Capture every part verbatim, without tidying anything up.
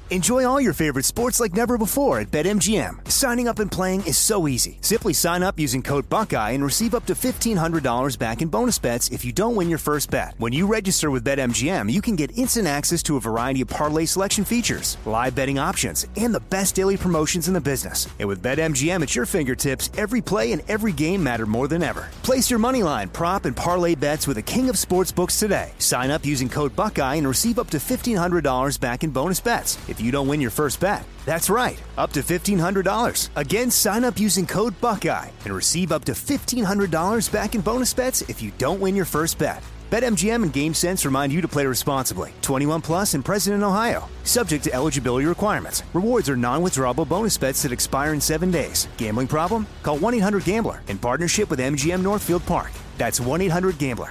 Enjoy all your favorite sports like never before at BetMGM. Signing up and playing is so easy. Simply sign up using code Buckeye and receive up to fifteen hundred dollars back in bonus bets if you don't win your first bet. When you register with BetMGM, you can get instant access to a variety of parlay selection features, live betting options, and the best daily promotions in the business. And with BetMGM at your fingertips, every play and every game matter more than ever. Place your moneyline, prop, and parlay bets with the king of sportsbooks today. Sign up using code Buckeye and receive up to fifteen hundred dollars back in bonus bets if you don't win your first bet. That's right, up to fifteen hundred dollars. Again, sign up using code Buckeye and receive up to fifteen hundred dollars back in bonus bets if you don't win your first bet. BetMGM and GameSense remind you to play responsibly. twenty-one plus and present in Ohio. Subject to eligibility requirements. Rewards are non-withdrawable bonus bets that expire in seven days. Gambling problem? Call one eight hundred gambler in partnership with M G M Northfield Park. That's one eight hundred gambler.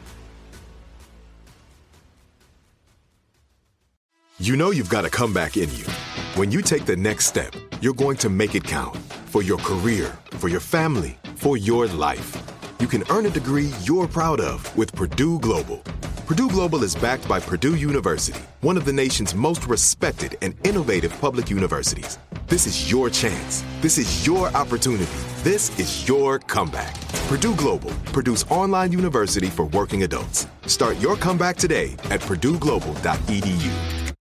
You know you've got a comeback in you. When you take the next step, you're going to make it count. For your career, for your family, for your life. You can earn a degree you're proud of with Purdue Global. Purdue Global is backed by Purdue University, one of the nation's most respected and innovative public universities. This is your chance. This is your opportunity. This is your comeback. Purdue Global, Purdue's online university for working adults. Start your comeback today at purdue global dot e d u.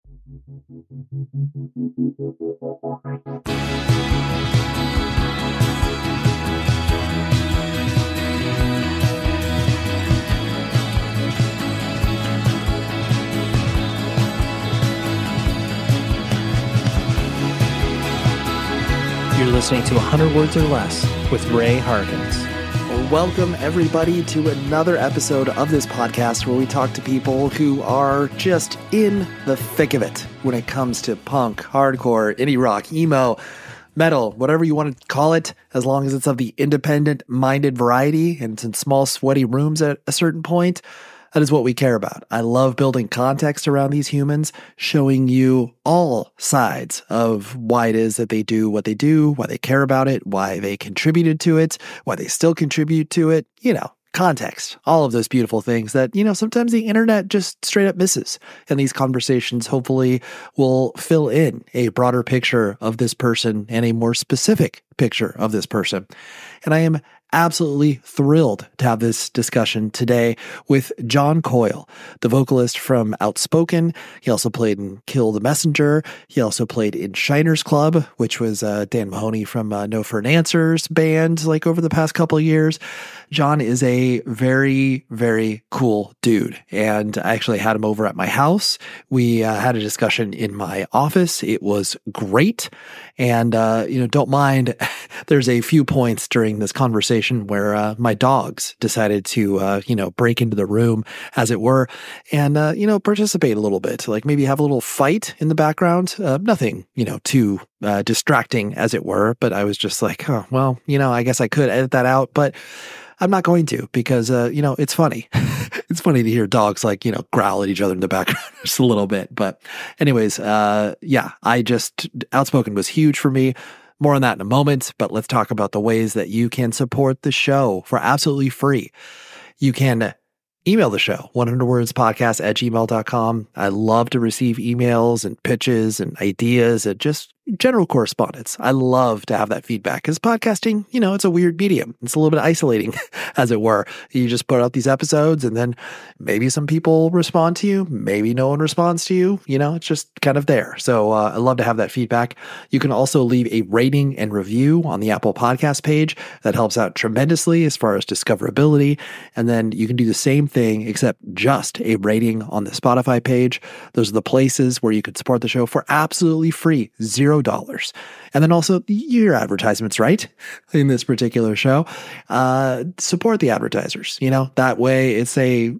You're listening to one hundred Words or Less with Ray Harkins. Welcome, everybody, to another episode of this podcast where we talk to people who are just in the thick of it when it comes to punk, hardcore, indie rock, emo, metal, whatever you want to call it, as long as it's of the independent-minded variety and it's in small, sweaty rooms at a certain point. That is what we care about. I love building context around these humans, showing you all sides of why it is that they do what they do, why they care about it, why they contributed to it, why they still contribute to it, you know, context, all of those beautiful things that, you know, sometimes the internet just straight up misses. And these conversations hopefully will fill in a broader picture of this person and a more specific picture of this person. And I am absolutely thrilled to have this discussion today with John Coyle, the vocalist from Outspoken. He also played in Kill the Messenger. He also played in Shiners Club, which was uh, Dan Mahoney from uh, No for an Answer's band, like over the past couple of years. John is a very, very cool dude. And I actually had him over at my house. We uh, had a discussion in my office. It was great. And, uh, you know, don't mind, there's a few points during this conversation where uh, my dogs decided to, uh, you know, break into the room, as it were, and, uh, you know, participate a little bit, like maybe have a little fight in the background. Uh, nothing, you know, too uh, distracting, as it were. But I was just like, oh, well, you know, I guess I could edit that out, but I'm not going to because, uh, you know, it's funny. It's funny to hear dogs like, you know, growl at each other in the background just a little bit. But anyways, uh, yeah, I just, Outspoken was huge for me. More on that in a moment, but let's talk about the ways that you can support the show for absolutely free. You can email the show, one hundred words podcast at gmail dot com. I love to receive emails and pitches and ideas and just general correspondence. I love to have that feedback because podcasting, you know, it's a weird medium. It's a little bit isolating, as it were. You just put out these episodes and then maybe some people respond to you. Maybe no one responds to you. You know, it's just kind of there. So uh, I love to have that feedback. You can also leave a rating and review on the Apple Podcast page. That helps out tremendously as far as discoverability. And then you can do the same thing, except just a rating on the Spotify page. Those are the places where you could support the show for absolutely free, zero dollars. And then also your advertisements, right? In this particular show, uh, support the advertisers. You know, that way it's a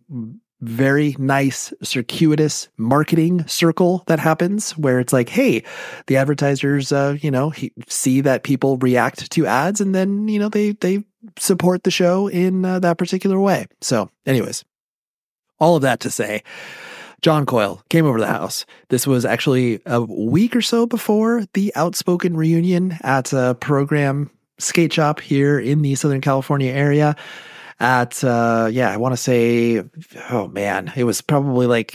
very nice circuitous marketing circle that happens where it's like, hey, the advertisers, uh, you know, he, see that people react to ads and then, you know, they, they support the show in uh, that particular way. So anyways, all of that to say, John Coyle came over to the house. This was actually a week or so before the Outspoken reunion at a program skate shop here in the Southern California area. At, uh, yeah, I want to say, oh man, it was probably like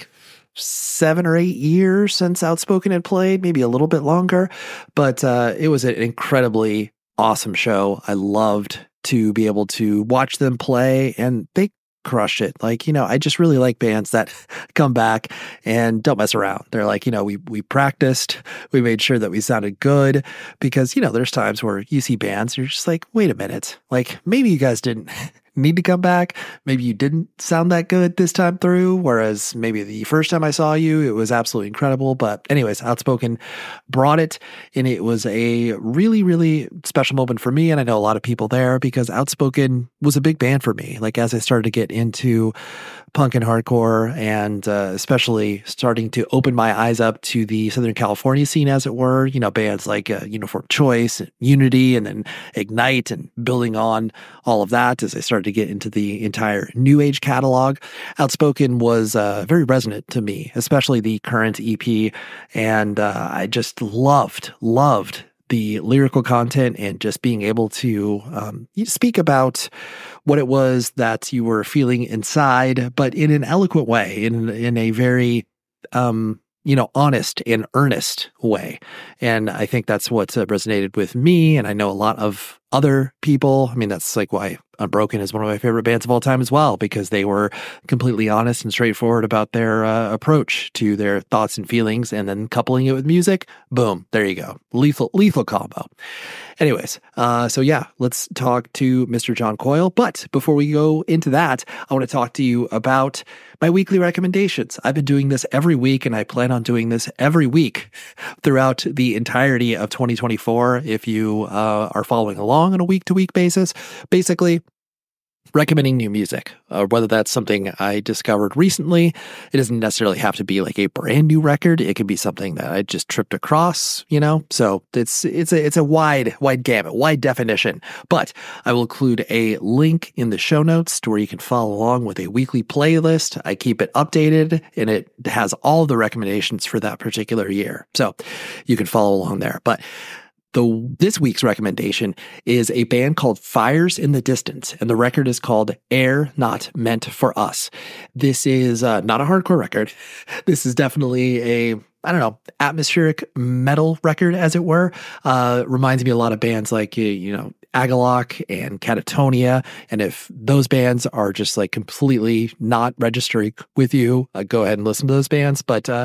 seven or eight years since Outspoken had played, maybe a little bit longer. But uh, it was an incredibly awesome show. I loved to be able to watch them play, and they crushed it. Like, you know, I just really like bands that come back and don't mess around. They're like, you know, we we practiced, we made sure that we sounded good, because, you know, there's times where you see bands, you're just like, wait a minute, like maybe you guys didn't need to come back. Maybe you didn't sound that good this time through, whereas maybe the first time I saw you, it was absolutely incredible. But anyways, Outspoken brought it, and it was a really, really special moment for me. And I know a lot of people there, because Outspoken was a big band for me. Like, as I started to get into punk and hardcore, and uh, especially starting to open my eyes up to the Southern California scene, as it were, you know, bands like uh, Uniform Choice, and Unity, and then Ignite, and building on all of that as I started to get into the entire New Age catalog. Outspoken was uh, very resonant to me, especially the current E P, and uh, I just loved, loved the lyrical content, and just being able to um, speak about what it was that you were feeling inside, but in an eloquent way, in in a very, um, you know, honest and earnest way. And I think that's what uh, resonated with me, and I know a lot of other people. I mean, that's like why Unbroken is one of my favorite bands of all time as well, because they were completely honest and straightforward about their uh, approach to their thoughts and feelings, and then coupling it with music. Boom, there you go. Lethal, lethal combo. Anyways, uh, so yeah, let's talk to Mister John Coyle. But before we go into that, I want to talk to you about my weekly recommendations. I've been doing this every week, and I plan on doing this every week throughout the entirety of twenty twenty-four. If you uh, are following along on a week-to-week basis, basically recommending new music, uh, whether that's something I discovered recently. It doesn't necessarily have to be like a brand new record. It could be something that I just tripped across, you know? So it's it's a it's a wide, wide gamut, wide definition. But I will include a link in the show notes to where you can follow along with a weekly playlist. I keep it updated, and it has all the recommendations for that particular year. So you can follow along there. But The, this week's recommendation is a band called Fires in the Distance, and the record is called Air Not Meant for Us. This is uh, not a hardcore record. This is definitely a, I don't know, atmospheric metal record, as it were. Uh, reminds me a lot of bands like, you know, Agalloch and Catatonia. And if those bands are just like completely not registering with you, uh, go ahead and listen to those bands. But, uh,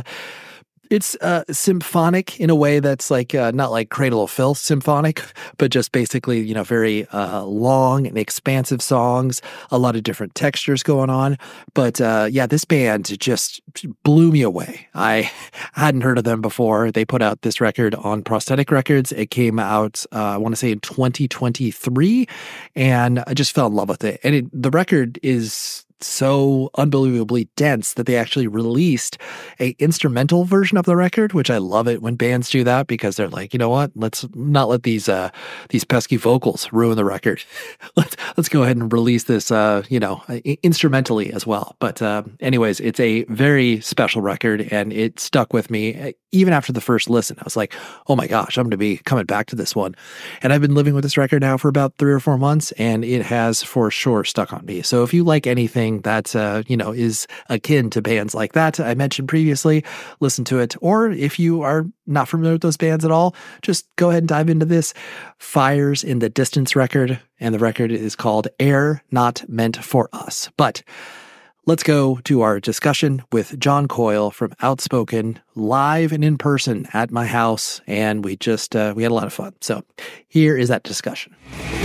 It's uh, symphonic in a way that's like, uh, not like Cradle of Filth symphonic, but just basically, you know, very uh, long and expansive songs, a lot of different textures going on. But uh, yeah, this band just blew me away. I hadn't heard of them before. They put out this record on Prosthetic Records. It came out, uh, I want to say in twenty twenty-three, and I just fell in love with it. And it, the record is so unbelievably dense that they actually released a instrumental version of the record, which I love it when bands do that, because they're like, you know what, let's not let these uh these pesky vocals ruin the record. let's let's go ahead and release this uh you know instrumentally as well. But uh anyways, it's a very special record, and it stuck with me even after the first listen. I was like, oh my gosh, I'm going to be coming back to this one. And I've been living with this record now for about three or four months, and it has for sure stuck on me. So if you like anything that, uh, you know, is akin to bands like that I mentioned previously, listen to it. Or if you are not familiar with those bands at all, just go ahead and dive into this Fires in the Distance record. And the record is called Air Not Meant for Us. But let's go to our discussion with John Coyle from Outspoken, live and in person at my house. And we just, uh, we had a lot of fun. So here is that discussion.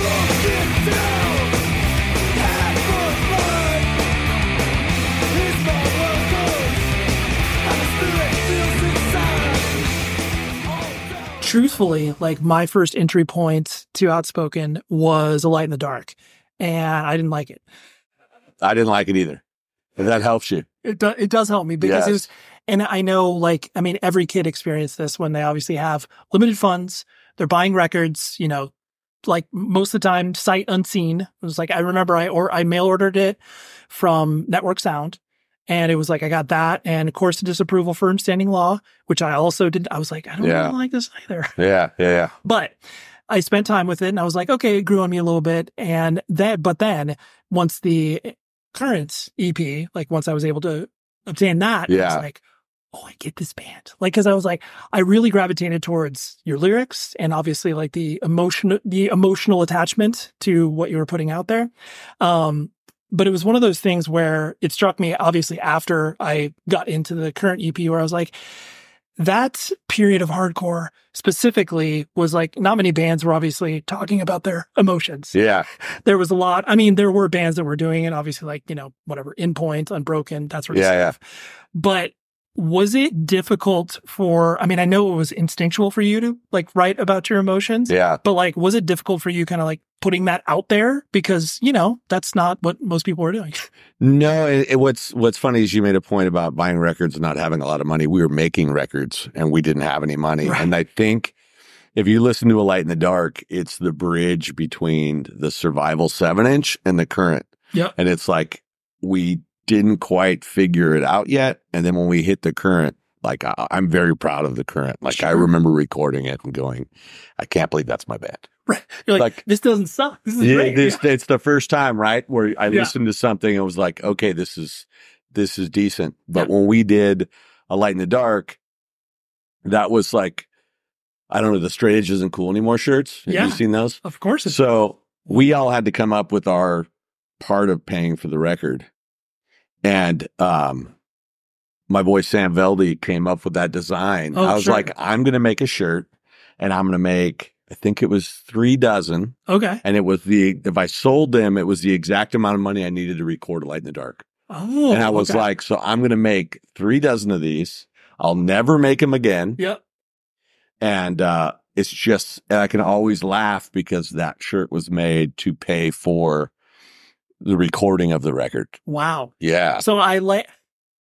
Truthfully, like my first entry point to Outspoken was A Light in the Dark, and I didn't like it. I didn't like it either. If that helps you. It, do, it does help me because Yes. it was, and I know, like, I mean, every kid experienced this when they obviously have limited funds. They're buying records, you know, like most of the time, sight unseen. It was like, I remember I or I mail ordered it from Network Sound. And it was like, I got that and Course of Disapproval for Standing Law, which I also did. I was like, I don't Yeah. really like this either. Yeah, yeah, yeah. But I spent time with it, and I was like, okay, it grew on me a little bit. And then, but then once the current E P, like once I was able to obtain that, I Yeah. was like, oh, I get this band. Like, cause I was like, I really gravitated towards your lyrics and obviously like the emotion, the emotional attachment to what you were putting out there. Um, but it was one of those things where it struck me obviously after I got into the current E P where I was like, that period of hardcore specifically was like not many bands were obviously talking about their emotions. Yeah. There was a lot. I mean, there were bands that were doing it, obviously, like, you know, whatever, In Point, Unbroken, that sort of Yeah, stuff. But was it difficult for, I mean, I know it was instinctual for you to like write about your emotions. Yeah. But like, was it difficult for you kind of like putting that out there? Because, you know, that's not what most people are doing. No, it, it, what's what's funny is you made a point about buying records and not having a lot of money. We were making records and we didn't have any money. Right. And I think if you listen to A Light in the Dark, it's the bridge between the Survival seven inch and the Current. Yep. And it's like we didn't quite figure it out yet. And then when we hit the Current, like I, I'm very proud of the Current. Like Sure. I remember recording it and going, I can't believe that's my band. Right. You're like, Like- this doesn't suck. This is Yeah, great. this, it's the first time, right, where I Yeah. listened to something and was like, okay, this is this is decent. But Yeah. when we did A Light in the Dark, that was like, I don't know, the Straight Edge Isn't Cool Anymore shirts. Have Yeah. you seen those? Of course. It's, So we all had to come up with our part of paying for the record. And um, my boy Sam Velde came up with that design. Oh, I was sure. like, I'm going to make a shirt and I'm going to make, I think it was three dozen. okay. And it was the, if I sold them, it was the exact amount of money I needed to record A Light in the Dark. Oh, and I was okay. like, so I'm going to make three dozen of these. I'll never make them again. yep. And, uh, it's just, and I can always laugh because that shirt was made to pay for the recording of the record. Wow. Yeah. So I like,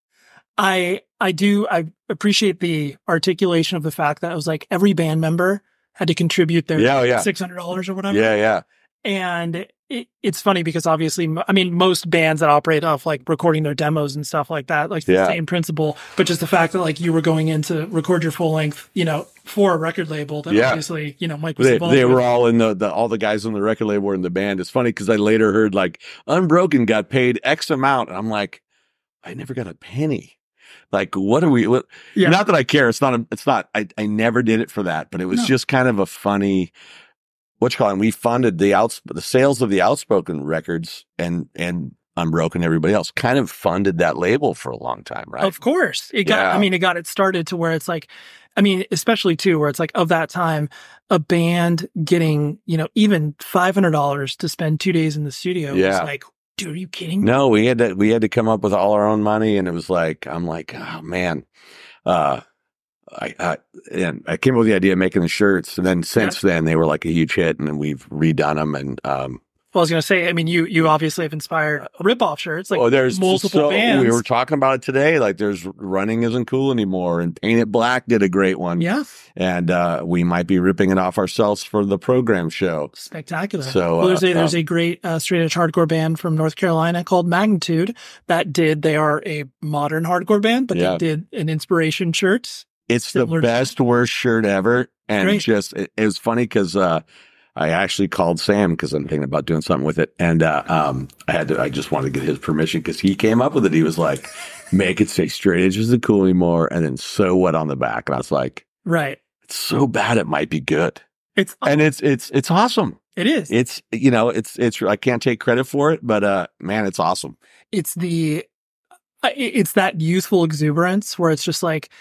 I, I do, I appreciate the articulation of the fact that it was like every band member had to contribute their Yeah, yeah. six hundred dollars or whatever. Yeah. Yeah. And it, it's funny because obviously, mo- I mean, most bands that operate off like recording their demos and stuff like that, like the Yeah. same principle, but just the fact that like you were going in to record your full length, you know, for a record label that Yeah. obviously, you know, Mike was They, involved they were with. all in the, the, all the guys on the record label were in the band. It's funny because I later heard like Unbroken got paid X amount. And I'm like, I never got a penny. Like, what are we, what, Yeah. not that I care. It's not, a, it's not, I, I never did it for that, but it was No. just kind of a funny, what you call it? We funded the outs, the sales of the Outspoken records and, and Unbroken, everybody else kind of funded that label for a long time, right? Of course. It got, Yeah. I mean, it got it started to where it's like, I mean, especially too, where it's like of that time, a band getting, you know, even five hundred dollars to spend two days in the studio Yeah. was like, dude, are you kidding me? No, we had to, we had to come up with all our own money. And it was like, I'm like, oh man, uh, I, I, and I came up with the idea of making the shirts. And then since then they were like a huge hit and then we've redone them. And, um, Well, I was going to say, I mean, you you obviously have inspired rip-off shirts, like oh, there's multiple so, bands. we were talking about it today. Like there's Running Isn't Cool Anymore and Paint It Black did a great one. Yeah. And, uh, we might be ripping it off ourselves for the program show. Spectacular. So, well, there's uh, a there's um, a great uh, straight edge hardcore band from North Carolina called Magnitude that did. They are a modern hardcore band, but Yeah. they did an inspiration shirt. It's the Similar to- best, worst shirt ever. And Great. just, it, it was funny because, uh, I actually called Sam because I'm thinking about doing something with it. And, uh, um, I had to, I just wanted to get his permission because he came up with it. He was like, make it say Straight Edge Isn't Cool Anymore. And then So What on the back. And I was like, Right. it's so bad. It might be good. It's And it's, it's, it's awesome. it is. It's, you know, it's, it's, I can't take credit for it, but, uh, man, it's awesome. it's the I- it's that youthful exuberance where it's just like,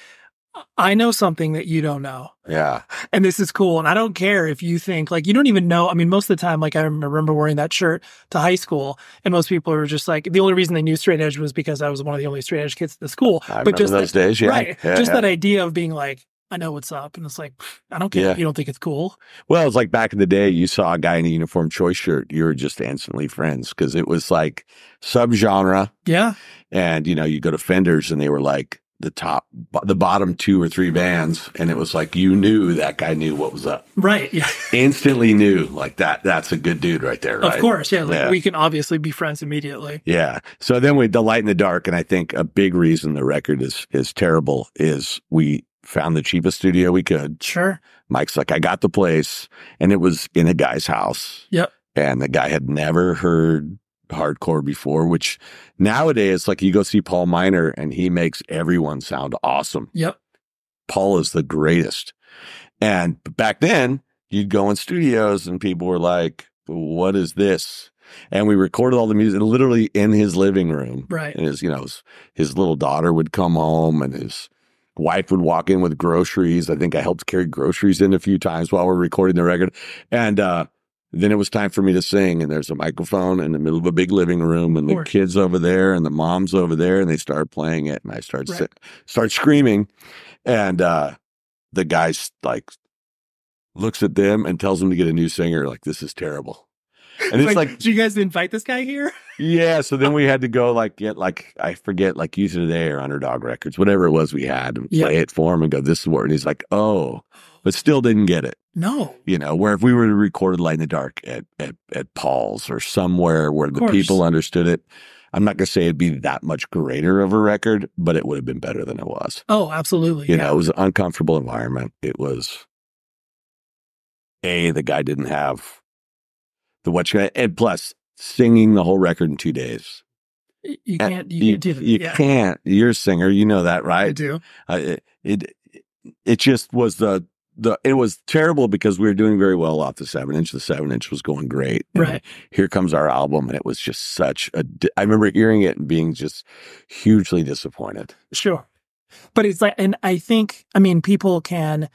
I know something that you don't know. Yeah. And this is cool. And I don't care if you think like, you don't even know. I mean, most of the time, like I remember wearing that shirt to high school and most people were just like, the only reason they knew straight edge was because I was one of the only straight edge kids at the school. I remember just those that, days. Yeah. right. Yeah, just yeah. that idea of being like, I know what's up. And it's like, I don't care Yeah. if you don't think it's cool. Well, it's like back in the day, you saw a guy in a Uniform Choice shirt, you were just instantly friends because it was like subgenre. Yeah. And, you know, you go to Fenders and they were like the top, the bottom two or three bands. And it was like, you knew that guy knew what was up. Right. Yeah. Instantly knew like that. That's a good dude right there. Right? Of course. Yeah. Like Yeah. we can obviously be friends immediately. Yeah. So then we, The Light in the Dark. And I think a big reason the record is, is terrible is we found the cheapest studio we could. Sure. Mike's like, I got the place. And it was in a guy's house. Yep. And the guy had never heard hardcore before, which nowadays, like you go see Paul Miner and he makes everyone sound awesome. Yep. Paul is the greatest. And back then you'd go in studios and people were like, what is this? And we recorded all the music literally in his living room. Right. And his, you know, his, his little daughter would come home and his wife would walk in with groceries. I think I helped carry groceries in a few times while we're recording the record. And, uh, then it was time for me to sing, and there's a microphone in the middle of a big living room, and the kids over there, and the moms over there, and they start playing it, and I start Right. si- start screaming, and uh, the guy like looks at them and tells them to get a new singer. Like, this is terrible, and it's like, did you guys invite this guy here? yeah. So then we had to go like get like I forget like Use It Today or Underdog Records, whatever it was we had, and Yeah. play it for him and go, this is what, and he's like, oh, but still didn't get it. No. You know, where if we were to record Light in the Dark at, at, at Paul's or somewhere where the course. people understood it, I'm not going to say it'd be that much greater of a record, but it would have been better than it was. Oh, absolutely. You yeah. know, it was an uncomfortable environment. It was, A, the guy didn't have the what you and plus singing the whole record in two days. You And can't, you, you, can't do that. you yeah. can't. You're a singer. You know that, right? I do. Uh, it, it it just was the the it was terrible because we were doing very well off the seven inch. The seven inch was going great. And Right. here comes our album, and it was just such a. di- I remember hearing it and being just hugely disappointed. Sure. But it's like, and I think, I mean, people can,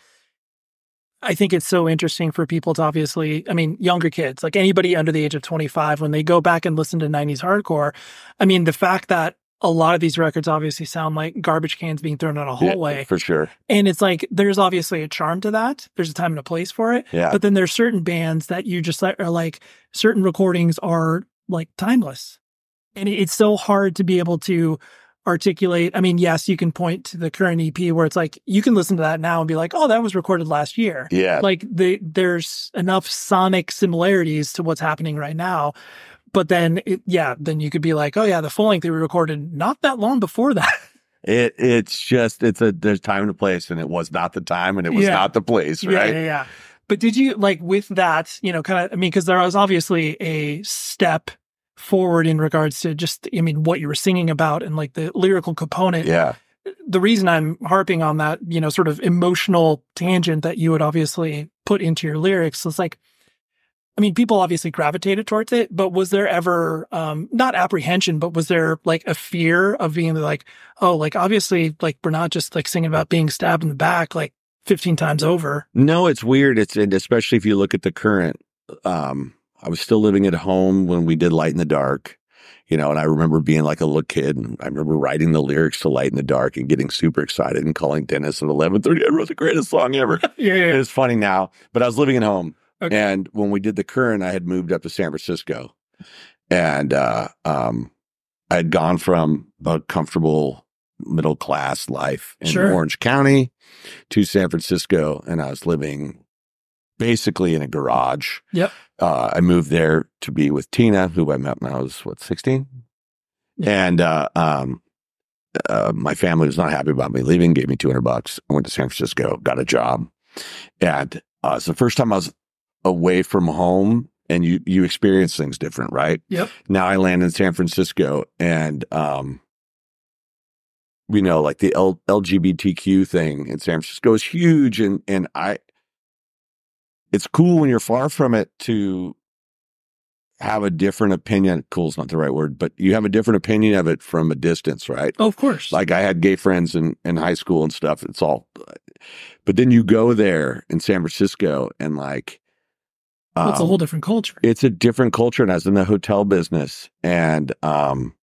I think it's so interesting for people to obviously, I mean, younger kids, like anybody under the age of twenty-five, when they go back and listen to nineties hardcore, I mean, the fact that a lot of these records obviously sound like garbage cans being thrown in a Yeah, hallway. for sure. And it's like, there's obviously a charm to that. There's a time and a place for it. Yeah. But then there's certain bands that you just like, are like, certain recordings are like timeless. And it- it's so hard to be able to articulate. I mean, yes, you can point to the current E P where it's like, you can listen to that now and be like, oh, that was recorded last year. Yeah. Like the, there's enough sonic similarities to what's happening right now. But then, it, yeah, then you could be like, oh yeah, the full length they recorded not that long before that. It it's just it's a there's time and a place, and it was not the time, and it was Yeah. not the place, Yeah, right? yeah, yeah. But did you like with that, you know, kind of, I mean, because there was obviously a step forward in regards to just, I mean, what you were singing about and like the lyrical component. Yeah. The reason I'm harping on that, you know, sort of emotional tangent that you would obviously put into your lyrics is like, I mean, people obviously gravitated towards it, but was there ever, um, not apprehension, but was there like a fear of being like, oh, like obviously, like we're not just like singing about being stabbed in the back like fifteen times over. No, it's weird. It's and especially if you look at the current. Um, I was still living at home when we did Light in the Dark, you know, and I remember being like a little kid, and I remember writing the lyrics to Light in the Dark and getting super excited and calling Dennis at eleven thirty. I wrote the greatest song ever. Yeah, yeah. It's funny now, but I was living at home. Okay. And when we did the current, I had moved up to San Francisco, and uh, um, I had gone from a comfortable middle class life in Sure. Orange County to San Francisco, and I was living basically in a garage. Yep. Uh, I moved there to be with Tina, who I met when I was what sixteen, Yeah. and uh, um, uh, my family was not happy about me leaving. Gave me two hundred bucks. I went to San Francisco, got a job, and uh, it's the first time I was away from home, and you you experience things different, right? Yep. Now I land in San Francisco, and um, you know, like the L- LGBTQ thing in San Francisco is huge, and and I, it's cool when you're far from it to have a different opinion. Cool's not the right word, but you have a different opinion of it from a distance, right? Oh, of course. Like I had gay friends in, in high school and stuff. It's all, but then you go there in San Francisco and like, Well, it's a um, whole different culture. it's a different culture. And I was in the hotel business, and um,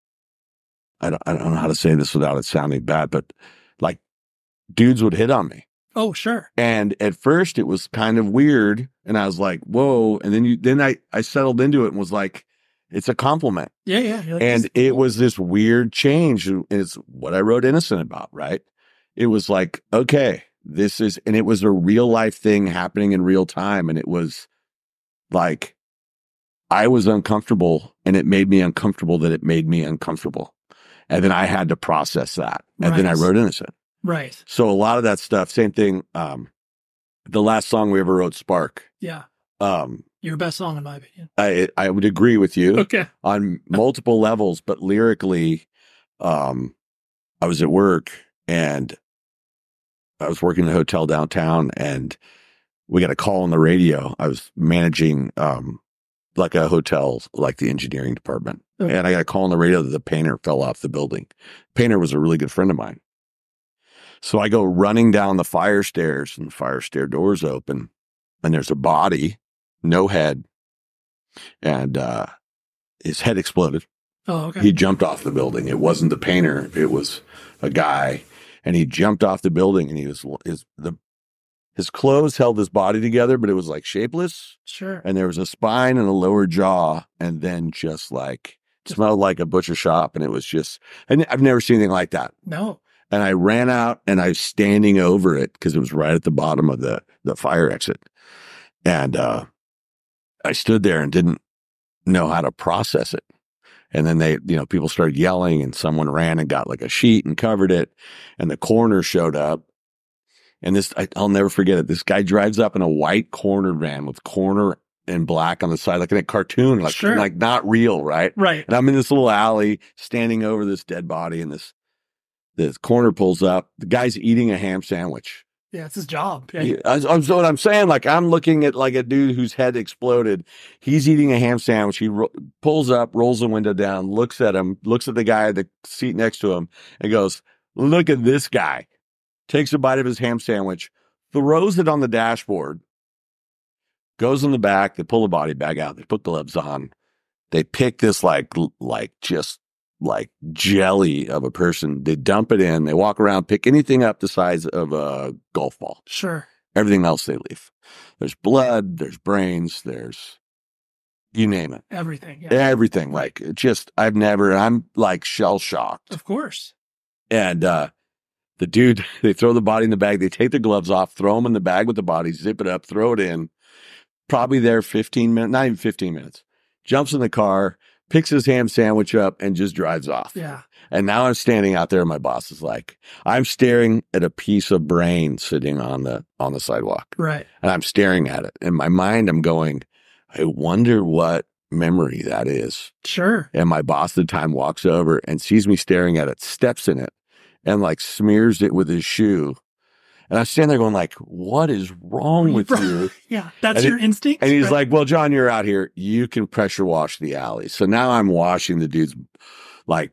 I don't, I don't know how to say this without it sounding bad, but like dudes would hit on me. Oh, sure. And at first it was kind of weird. And I was like, whoa. And then you, then I, I settled into it and was like, it's a compliment. Yeah, yeah. You're like, And this- it was this weird change. And it's what I wrote Innocent about, right? It was like, okay, this is, and it was a real life thing happening in real time. And it was like, I was uncomfortable, and it made me uncomfortable that it made me uncomfortable. And then I had to process that. And then I Right. wrote Innocent. right. So a lot of that stuff, same thing. Um, the last song we ever wrote, Spark, Yeah. um, Your best song, in my opinion. I I would agree with you Okay. on multiple levels, but lyrically, um, I was at work and I was working in a hotel downtown, and we got a call on the radio. I was managing um, like a hotel, like the engineering department, Okay. and I got a call on the radio that the painter fell off the building. Painter was a really good friend of mine, so I go running down the fire stairs, and the fire stair doors open, and there's a body, no head, and uh, his head exploded. Oh, okay. He jumped off the building. It wasn't the painter. It was a guy, and he jumped off the building, and he was his the his clothes held his body together, but it was like shapeless, Sure. and there was a spine and a lower jaw, and then just like smelled like a butcher shop, and it was just. And I've never seen anything like that. No. And I ran out, and I was standing over it because it was right at the bottom of the the fire exit, and uh, I stood there and didn't know how to process it. And then they, you know, people started yelling, and someone ran and got like a sheet and covered it. And the coroner showed up. And this, I, I'll never forget it. This guy drives up in a white coroner van with coroner and black on the side, like in a cartoon, like, Sure. like not real, right? Right. And I'm in this little alley standing over this dead body, and this, this coroner pulls up. The guy's eating a ham sandwich. Yeah, it's his job. Yeah. Yeah, I- I'm so what I'm saying. Like I'm looking at like a dude whose head exploded. He's eating a ham sandwich. He ro- pulls up, rolls the window down, looks at him, looks at the guy at the seat next to him, and goes, "Look at this guy." Takes a bite of his ham sandwich, throws it on the dashboard, goes in the back. They pull the body bag out. They put gloves on. They pick this like l- like just like jelly of a person. They dump it in. They walk around, pick anything up the size of a golf ball. Sure. Everything else they leave. There's blood, there's brains, there's you name it. Everything. Yeah. Everything. Like it just I've never I'm like shell shocked. Of course. And uh the dude, they throw the body in the bag, they take the gloves off, throw them in the bag with the body, zip it up, throw it in. Probably there fifteen minutes, not even fifteen minutes. Jumps in the car, picks his ham sandwich up, and just drives off. Yeah. And now I'm standing out there, and my boss is like, I'm staring at a piece of brain sitting on the on the sidewalk. Right. And I'm staring at it. In my mind, I'm going, I wonder what memory that is. Sure. And my boss at the time walks over and sees me staring at it, steps in it, and like smears it with his shoe. And I'm standing there going like, what is wrong with you? Yeah. That's And your it- instinct. And he's right? like, well, John, you're out here. You can pressure wash the alley. So now I'm washing the dude's like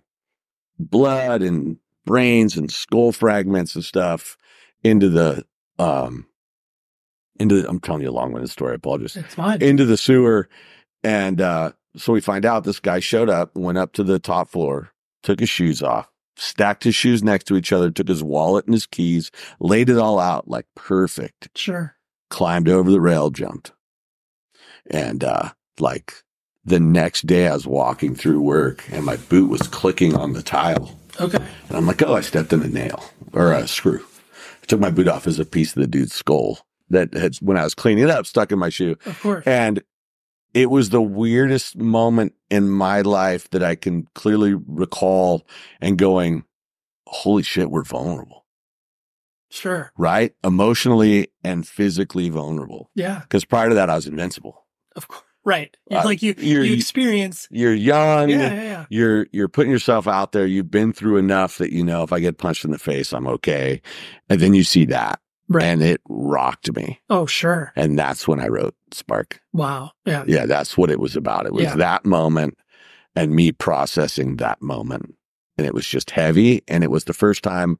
blood and brains and skull fragments and stuff into the, um, into the, I'm telling you a long winded story. I apologize. It's fine. Into the sewer. And, uh, so we find out this guy showed up, went up to the top floor, took his shoes off, stacked his shoes next to each other, took his wallet and his keys, laid it all out like perfect, Sure. climbed over the rail, jumped. And, uh, like the next day I was walking through work and my boot was clicking on the tile. Okay. And I'm like, oh, I stepped in a nail or a screw. I took my boot off as a piece of the dude's skull that had, when I was cleaning it up, stuck in my shoe. Of course. And it was the weirdest moment in my life that I can clearly recall and going, holy shit, we're vulnerable, Sure. right? Emotionally and physically vulnerable. Yeah. Because prior to that, I was invincible. Of course. Right. You- Uh, like you, you're- you experience. You're young. Yeah, yeah, yeah. You're, you're putting yourself out there. You've been through enough that, you know, if I get punched in the face, I'm okay. And then you see that Right. and it rocked me. Oh, sure. And that's when I wrote Spark. Wow. Yeah. Yeah, that's what it was about. It was Yeah. that moment and me processing that moment. And it was just heavy. And it was the first time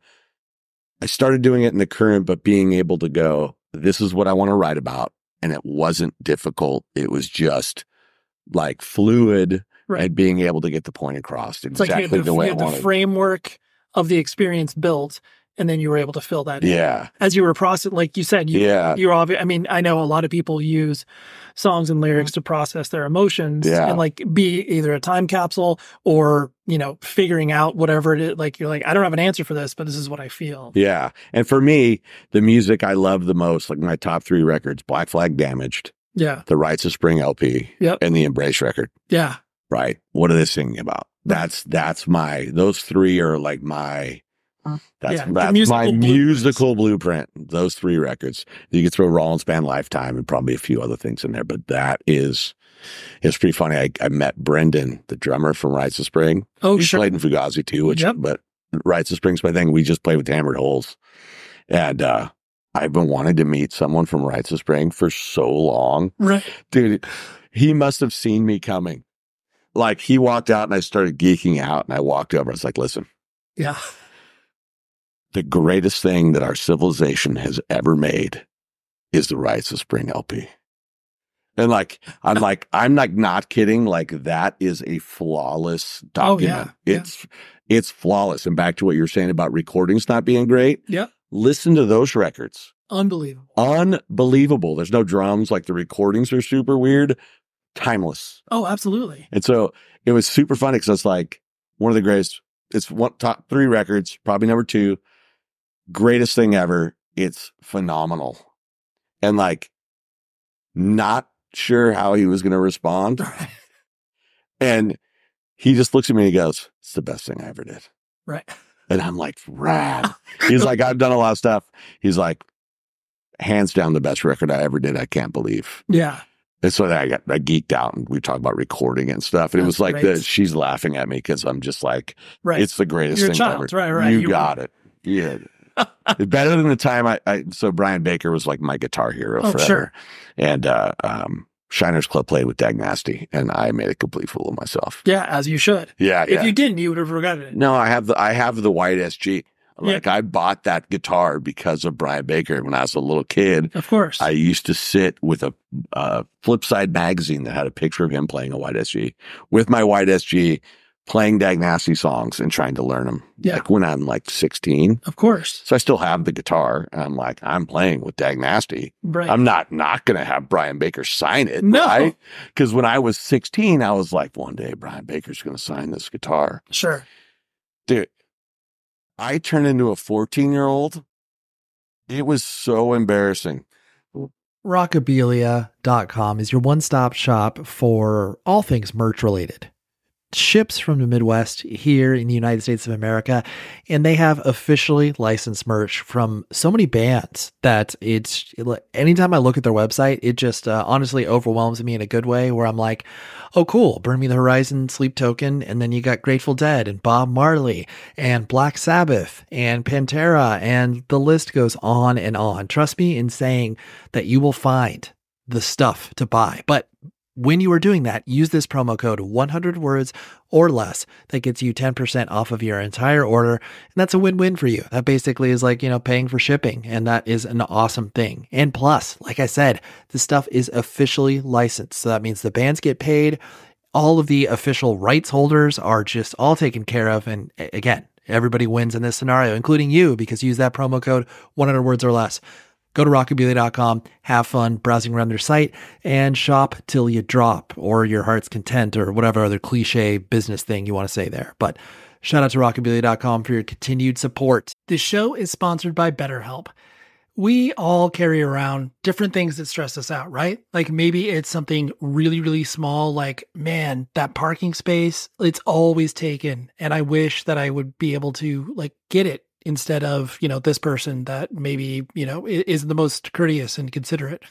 I started doing it in the current, but being able to go, this is what I want to write about. And it wasn't difficult. It was just like fluid Right. and being able to get the point across It's like you exactly had the, the way you I had the wanted. framework of the experience built, and then you were able to fill that in. Yeah. As you were processing, like you said, you, Yeah. you're obvious. I mean, I know a lot of people use songs and lyrics to process their emotions Yeah. and like be either a time capsule or, you know, figuring out whatever it is. Like, you're like, I don't have an answer for this, but this is what I feel. Yeah. And for me, the music I love the most, like my top three records, Black Flag Damaged, Yeah. the Rites of Spring L P, Yep. and the Embrace record. Yeah. Right. What are they singing about? That's, that's my, those three are like my, That's, Yeah, the that's musical my blueprints. musical blueprint. Those three records. You could throw Rollins Band Lifetime and probably a few other things in there, but that is, it's pretty funny. I, I met Brendan, the drummer from Rites of Spring. Oh, he sure. played in Fugazi too, which, Yep. but Rites of Spring's my thing. We just played with Hammered Holes. And, uh, I've been wanting to meet someone from Rites of Spring for so long. Right. Dude, he must have seen me coming. Like, he walked out and I started geeking out, and I walked over. I was like, listen, Yeah. the greatest thing that our civilization has ever made is the Rites of Spring L P. And like, I'm like, I'm like not kidding. Like, that is a flawless document. Oh, yeah. It's, it's flawless. And back to what you're saying about recordings not being great. Yeah. Listen to those records. Unbelievable. Unbelievable. There's no drums. Like, the recordings are super weird. Timeless. Oh, absolutely. And so it was super funny because it's like one of the greatest. It's one top three records, probably number two. Greatest thing ever. It's phenomenal. And like, not sure how he was going to respond. And he just looks at me and he goes, it's the best thing I ever did. Right. And I'm like, rad. He's like, I've done a lot of stuff. He's like, hands down the best record I ever did. I can't believe. Yeah. And so I got I geeked out, and we talked about recording and stuff. And it That's was like great. the, she's laughing at me because I'm just like, Right. it's the greatest You're a thing child. ever. Right, right. You, You got it. Yeah. It's better than the time I, I, so Brian Baker was like my guitar hero Oh, forever. sure. And, uh, um, Shiners Club played with Dag Nasty, and I made a complete fool of myself. Yeah, as you should. Yeah. If yeah. you didn't, you would have regretted it. No, I have the, I have the white S G. Yeah. Like, I bought that guitar because of Brian Baker when I was a little kid. Of course. I used to sit with a, uh, Flipside magazine that had a picture of him playing a white S G with my white S G, playing Dag Nasty songs and trying to learn them. Yeah. Like when I'm like sixteen. Of course. So I still have the guitar. And I'm like, I'm playing with Dag Nasty. Right. I'm not not going to have Brian Baker sign it. No. Right? Because when I was sixteen, I was like, one day Brian Baker's going to sign this guitar. Sure. Dude, I turned into a fourteen year old. It was so embarrassing. Rockabilia dot com is your one-stop shop for all things merch related. Ships from the Midwest here in the United States of America, and they have officially licensed merch from so many bands that it's, anytime I look at their website, it just uh, honestly overwhelms me in a good way, where I'm like, oh cool, Burn Me the Horizon, Sleep Token, and then you got Grateful Dead and Bob Marley and Black Sabbath and Pantera, and the list goes on and on. Trust me in saying that you will find the stuff to buy. But when you are doing that, use this promo code one hundred words or less. That gets you ten percent off of your entire order. And that's a win-win for you. That basically is like, you know, paying for shipping. And that is an awesome thing. And plus, like I said, this stuff is officially licensed. So that means the bands get paid. All of the official rights holders are just all taken care of. And again, everybody wins in this scenario, including you, because you use that promo code one hundred words or less. Go to rockabilia dot com, have fun browsing around their site, and shop till you drop, or your heart's content, or whatever other cliche business thing you want to say there. But shout out to rockabilia dot com for your continued support. This show is sponsored by BetterHelp. We all carry around different things that stress us out, right? Like maybe it's something really, really small, like, man, that parking space, it's always taken. And I wish that I would be able to like get it instead of, you know, this person that maybe, you know, is the most courteous and considerate.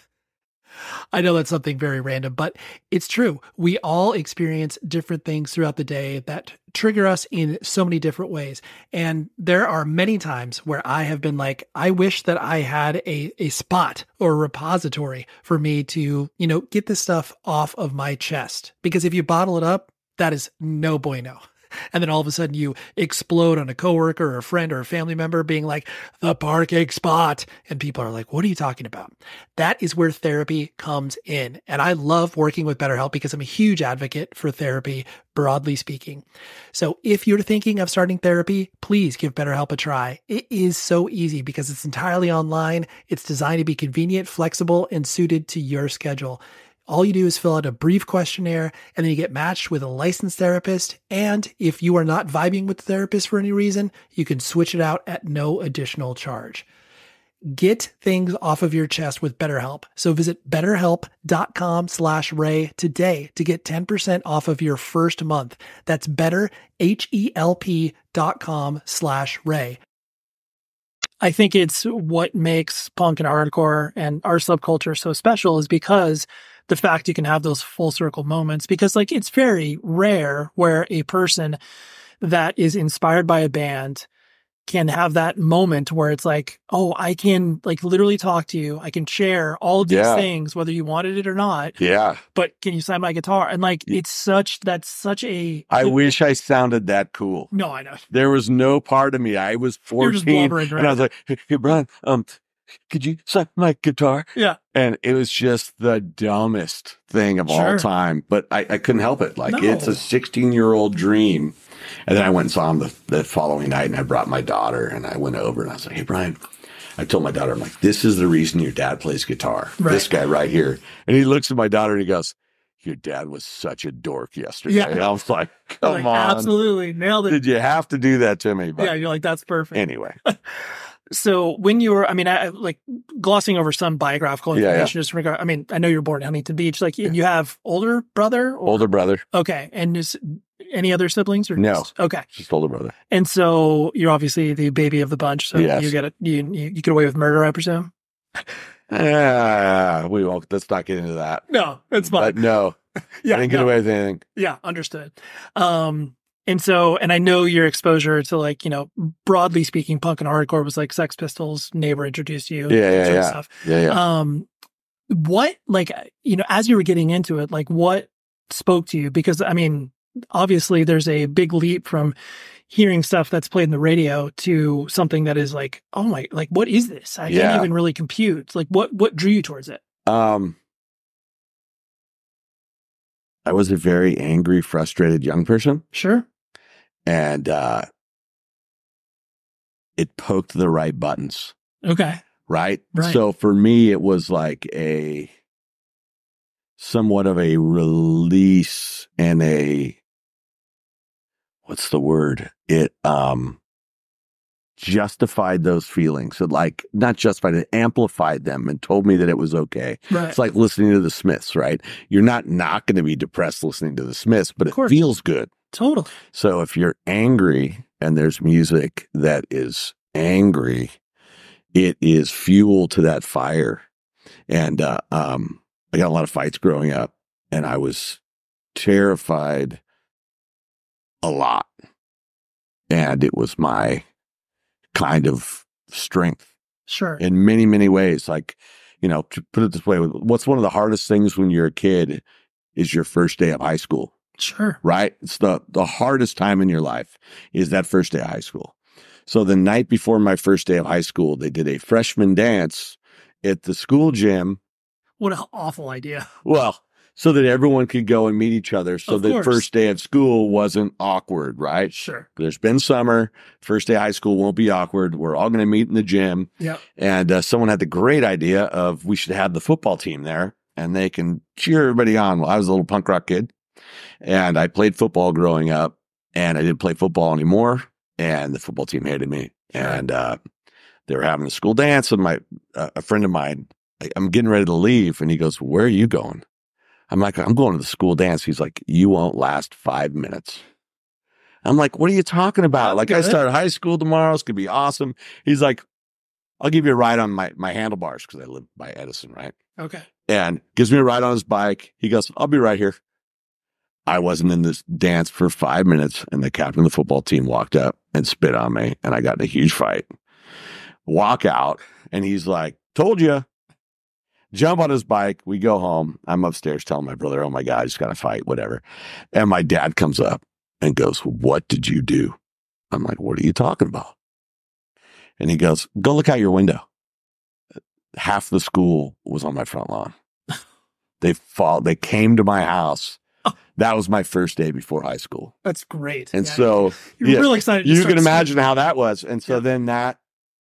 I know that's something very random, but it's true. We all experience different things throughout the day that trigger us in so many different ways. And there are many times where I have been like, I wish that I had a, a spot or a repository for me to, you know, get this stuff off of my chest. Because if you bottle it up, that is no bueno. And then all of a sudden you explode on a coworker or a friend or a family member being like, the parking spot. And people are like, what are you talking about? That is where therapy comes in. And I love working with BetterHelp because I'm a huge advocate for therapy, broadly speaking. So if you're thinking of starting therapy, please give BetterHelp a try. It is so easy because it's entirely online. It's designed to be convenient, flexible, and suited to your schedule. All you do is fill out a brief questionnaire, and then you get matched with a licensed therapist. And if you are not vibing with the therapist for any reason, you can switch it out at no additional charge. Get things off of your chest with BetterHelp. So visit betterhelp.com slash Ray today to get ten percent off of your first month. That's better, H E L P dot com slash Ray. I think it's what makes punk and hardcore and our subculture so special is because the fact you can have those full circle moments, because like it's very rare where a person that is inspired by a band can have that moment where it's like, oh, I can like literally talk to you. I can share all of these Yeah. things, whether you wanted it or not. Yeah. But can you sign my guitar? And like, it's such, that's such a, I wish I sounded that cool. no, I know. There was no part of me. I was You're just fourteen blubbering, right? and I was like, hey, hey, Brian, um, could you sign my guitar? Yeah. And it was just the dumbest thing of Sure. all time, but I, I couldn't help it. Like No. it's a sixteen year old dream. And then I went and saw him the, the following night and I brought my daughter and I went over and I was like, hey, Brian, I told my daughter, I'm like, this is the reason your dad plays guitar. Right. This guy right here. And he looks at my daughter and he goes, your dad was such a dork yesterday. Yeah. And I was like, come Like, on. Absolutely. Nailed it. Did you have to do that to me? But Yeah. You're like, that's perfect. anyway. So when you were, I mean, I I- like glossing over some biographical Yeah, yeah. information, just regard, I mean, I know you were born in Huntington Beach. Like you you have older brother? Or, Older brother. Okay. And just any other siblings or No. just- okay. Just older brother. And so you're obviously the baby of the bunch. So Yes. you get it. You, you, you get away with murder, I presume? Ah, we won't. Let's not get into that. No, it's fine. But no, yeah. I didn't get no. away with anything. Yeah. Understood. Um, and so, and I know your exposure to like, you know, broadly speaking, punk and hardcore was like Sex Pistols, Neighbor introduced you. Yeah, that yeah, sort of yeah. Stuff. Yeah, yeah. Um, what, like, you know, as you were getting into it, like what spoke to you? Because I mean, obviously there's a big leap from hearing stuff that's played in the radio to something that is like, oh my, like, what is this? I Yeah. can't even really compute. Like what, what drew you towards it? Um, I was a very angry, frustrated young person, Sure. and uh, it poked the right buttons, Okay. right? Right. So for me, it was like a somewhat of a release and a what's the word? It um justified those feelings. It like not justified, it amplified them and told me that it was okay. Right. It's like listening to the Smiths, right? You're not not going to be depressed listening to the Smiths, but Of it course. feels good. Totally. So if you're angry and there's music that is angry, it is fuel to that fire. And uh, um, I got a lot of fights growing up, and I was terrified a lot. And it was my kind of strength Sure. in many, many ways. Like, you know, to put it this way, what's one of the hardest things when you're a kid is your first day of high school, Sure. right? It's the, the hardest time in your life is that first day of high school. So the night before my first day of high school, they did a freshman dance at the school gym. What an awful idea. Well, so that everyone could go and meet each other. So Of the course. first day of school wasn't awkward, right? Sure. There's been summer. First day of high school won't be awkward. We're all going to meet in the gym. Yep. And uh, someone had the great idea of we should have the football team there and they can cheer everybody on. Well, I was a little punk rock kid and I played football growing up and I didn't play football anymore. And the football team hated me. Sure. And uh, they were having a school dance and my uh, a friend of mine, I, I'm getting ready to leave. And he goes, where are you going? I'm like, I'm going to the school dance. He's like, you won't last five minutes. I'm like, what are you talking about? That's Like, I good. start high school tomorrow. It's going to be awesome. He's like, I'll give you a ride on my, my handlebars because I live by Edison, right? Okay. And gives me a ride on his bike. He goes, I'll be right here. I wasn't in this dance for five minutes. And the captain of the football team walked up and spit on me. And I got in a huge fight. Walk out. And he's like, told you. Jump on his bike. We go home. I'm upstairs telling my brother, oh my God, I just got a fight, whatever. And my dad comes up and goes, what did you do? I'm like, what are you talking about? And he goes, go look out your window. Half the school was on my front lawn. They fall, they came to my house. That was my first day before high school. That's great. And Yeah. so you're yeah, really excited. to you start can school. imagine how that was. And so Yeah. then that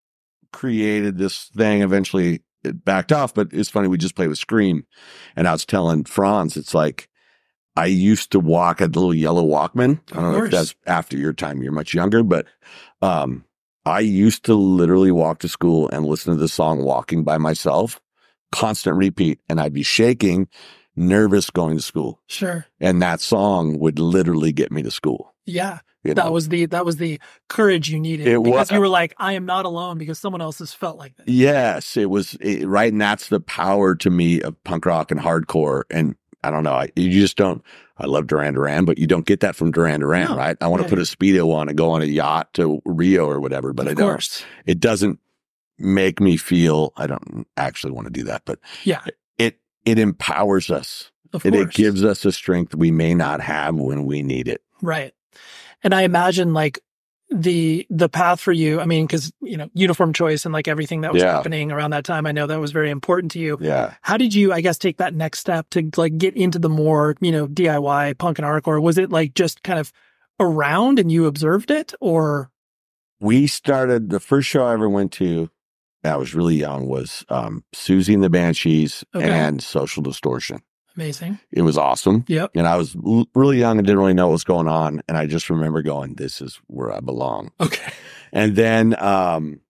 created this thing. Eventually it backed off, but it's funny. We just played with Scream and I was telling Franz, it's like, I used to walk a little yellow Walkman. I don't Of know course. if that's after your time. You're much younger, but, um, I used to literally walk to school and listen to the song Walking by myself, constant repeat. And I'd be shaking, nervous going to school. Sure. And that song would literally get me to school. Yeah. You That know? was the that was the courage you needed. It because was- you were like, I am not alone because someone else has felt like this. Yes, it was it, right. And that's the power to me of punk rock and hardcore. And I don't know, I, you just don't, I love Duran Duran, but you don't get that from Duran Duran, No. right? I want to Yeah, put yeah. a Speedo on and go on a yacht to Rio or whatever, but Of I don't. course. It doesn't make me feel, I don't actually want to do that, but Yeah. it, it empowers us. Of And course. it gives us a strength we may not have when we need it. Right. And I imagine like the the path for you, I mean, because, you know, Uniform Choice and like everything that was Yeah. happening around that time, I know that was very important to you. Yeah. How did you, I guess, take that next step to like get into the more, you know, D I Y punk and hardcore? Was it like just kind of around and you observed it, or? We started, the first show I ever went to, I was really young, was um, Susie and the Banshees Okay. and Social Distortion. Amazing. It was awesome. Yep. And I was l- really young and didn't really know what was going on. And I just remember going, this is where I belong. Okay. And then, um,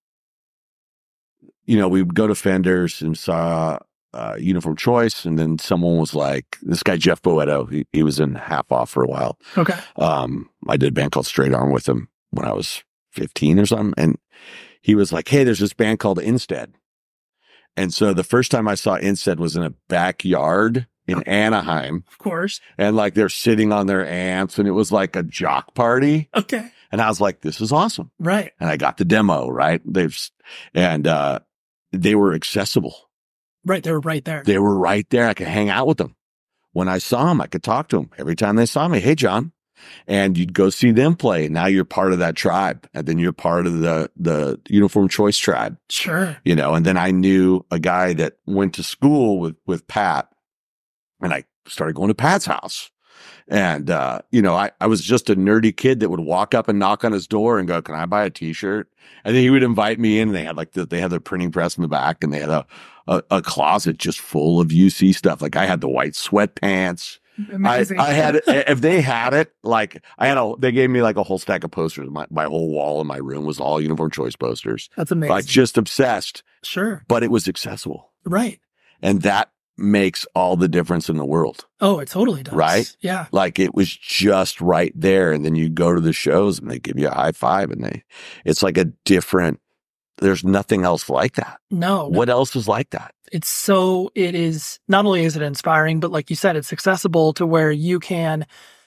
you know, we would go to Fenders and saw uh, Uniform Choice. And then someone was like, this guy, Jeff Boetto, he, he was in Half Off for a while. Okay. Um, I did a band called Straight Arm with him when I was fifteen or something. And he was like, hey, there's this band called Instead. And so the first time I saw Instead was in a backyard in Anaheim. Of course. And like they're sitting on their amps and it was like a jock party. Okay. And I was like, this is awesome. Right. And I got the demo, right? They've, and, uh, they were accessible. Right. They were right there. They were right there. I could hang out with them. When I saw them, I could talk to them every time they saw me. Hey, John. And you'd go see them play. Now you're part of that tribe. And then you're part of the, the Uniform Choice tribe, Sure. you know? And then I knew a guy that went to school with, with Pat, and I started going to Pat's house. And, uh, you know, I, I was just a nerdy kid that would walk up and knock on his door and go, can I buy a t-shirt? And then he would invite me in, and they had like the, they had their printing press in the back, and they had a, a, a closet just full of U C stuff. Like I had the white sweatpants. I, Amazing. I had it, if they had it, like I had a, they gave me like a whole stack of posters. My, my whole wall in my room was all Uniform Choice posters. That's amazing. Like just obsessed, Sure. but it was accessible. Right. And that makes all the difference in the world. Oh, it totally does. Right? Yeah. Like it was just right there. And then you go to the shows and they give you a high five, and they, it's like a different, there's nothing else like that. No. What else is like that? It's so, it is, not only is it inspiring, but like you said, it's accessible to where you can,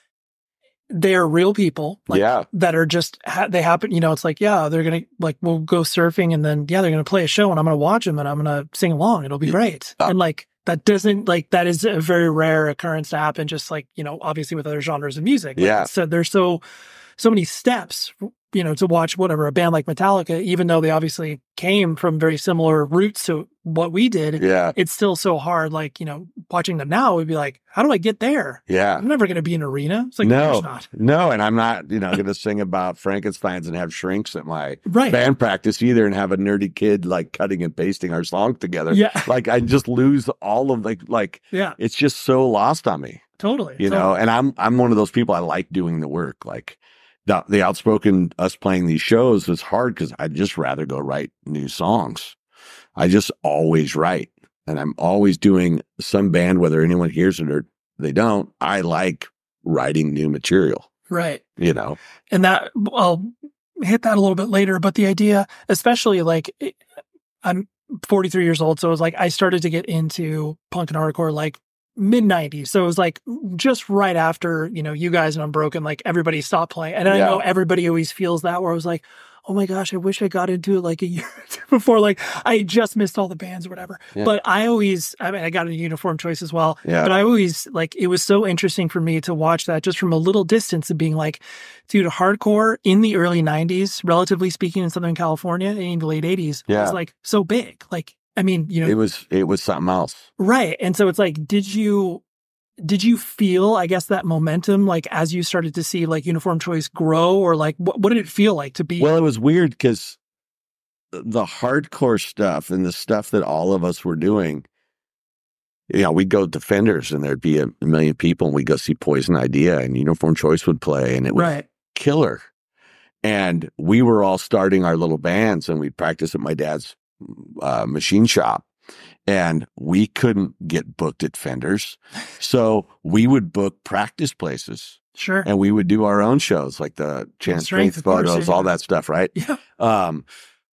they're real people. Like, Yeah. That are just, ha- they happen, you know, it's like, yeah, they're going to, like, we'll go surfing and then, yeah, they're going to play a show and I'm going to watch them and I'm going to sing along. It'll be great. Uh, and like, that doesn't, like, that is a very rare occurrence to happen, just like, you know, obviously with other genres of music. Like, Yeah. So there's so, so many steps, you know, to watch whatever, a band like Metallica, even though they obviously came from very similar roots to what we did. Yeah. It's still so hard. Like, you know, watching them now would be like, how do I get there? Yeah. I'm never going to be in an arena. It's like, no, no, not. no. And I'm not, you know, going to sing about Frankensteins and have shrinks at my Right. band practice either, and have a nerdy kid like cutting and pasting our songs together. Yeah. Like I just lose all of like, like Yeah, it's just so lost on me, totally. you know? totally. And I'm, I'm one of those people, I like doing the work. Like the, the outspoken, us playing these shows is hard because I'd just rather go write new songs. I just always write, and I'm always doing some band, whether anyone hears it or they don't. I like writing new material, Right. you know? And that, I'll hit that a little bit later, but the idea, especially like, it, I'm forty-three years old. So it was like, I started to get into punk and hardcore like mid nineties. So it was like just right after, you know, you guys and Unbroken, like everybody stopped playing. And I Yeah. know everybody always feels that, where I was like, oh my gosh, I wish I got into it like a year or two before. Like I just missed all the bands or whatever. Yeah. But I always, I mean, I got a Uniform Choice as well. Yeah. But I always, like, it was so interesting for me to watch that just from a little distance of being like, dude, hardcore in the early nineties, relatively speaking, in Southern California in the late eighties, Yeah. was like so big. Like, I mean, you know, It was, it was something else. right. And so it's like, did you, did you feel, I guess, that momentum, like as you started to see like Uniform Choice grow, or like, what, what did it feel like to be? Well, it was weird because the hardcore stuff and the stuff that all of us were doing, you know, we'd go to Fenders and there'd be a, a million people, and we'd go see Poison Idea, and Uniform Choice would play, and it was right. killer. And we were all starting our little bands, and we'd practice at my dad's uh, machine shop. and we couldn't get booked at Fenders. So we would book practice places. Sure. And we would do our own shows, like the Chance Strength photos, all that stuff, right? Yeah. Um,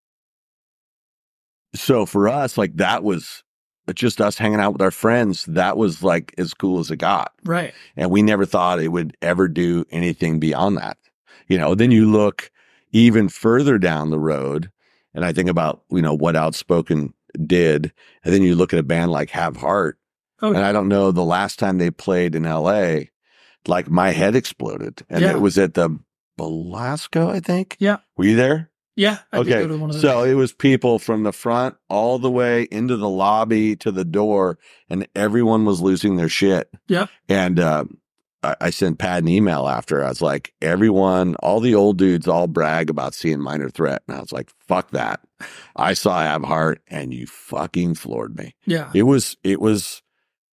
so for us, like that was just us hanging out with our friends. That was like as cool as it got. Right. And we never thought it would ever do anything beyond that. You know, then you look even further down the road and I think about, you know, what Outspoken did. And then you look at a band like Have Heart. Oh, and I don't know, the last time they played in L A, like my head exploded. And yeah. it was at the Belasco, I think. Yeah. Were you there? Yeah. I okay. did go to one of those. So it was people from the front all the way into the lobby to the door, and everyone was losing their shit. Yeah. And uh, I, I sent Pat an email after. I was like, everyone, all the old dudes all brag about seeing Minor Threat. And I was like, fuck that. I saw Have Heart and you fucking floored me. Yeah. It was, it was,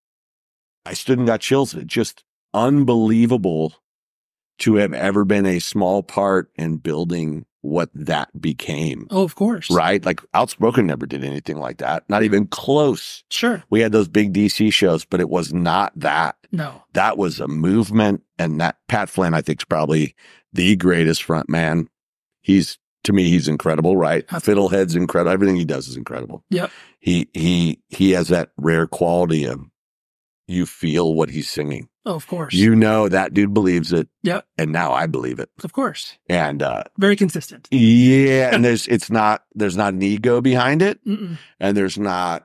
I stood and got chills. It just unbelievable to have ever been a small part in building what that became. Oh, of course. Right? Like Outspoken never did anything like that. Not even close. Sure. We had those big D C shows, but it was not that. No. That was a movement. And that Pat Flynn, I think, is probably the greatest front man. He's, to me, he's incredible, right? Fiddlehead's incredible. Everything he does is incredible. Yep. He, he, he has that rare quality of you feel what he's singing. Oh, of course. You know that dude believes it. Yep. And now I believe it. Of course. And uh very consistent. Yeah, and there's it's not there's not an ego behind it. Mm-mm. And there's not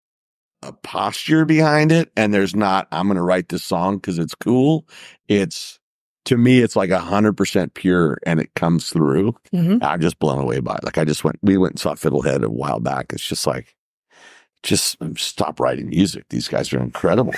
a posture behind it, and there's not I'm going to write this song because it's cool. It's to me it's like a hundred percent pure, and it comes through. Mm-hmm. I'm just blown away by it. Like I just went we went and saw Fiddlehead a while back. It's just like Just stop writing music. These guys are incredible.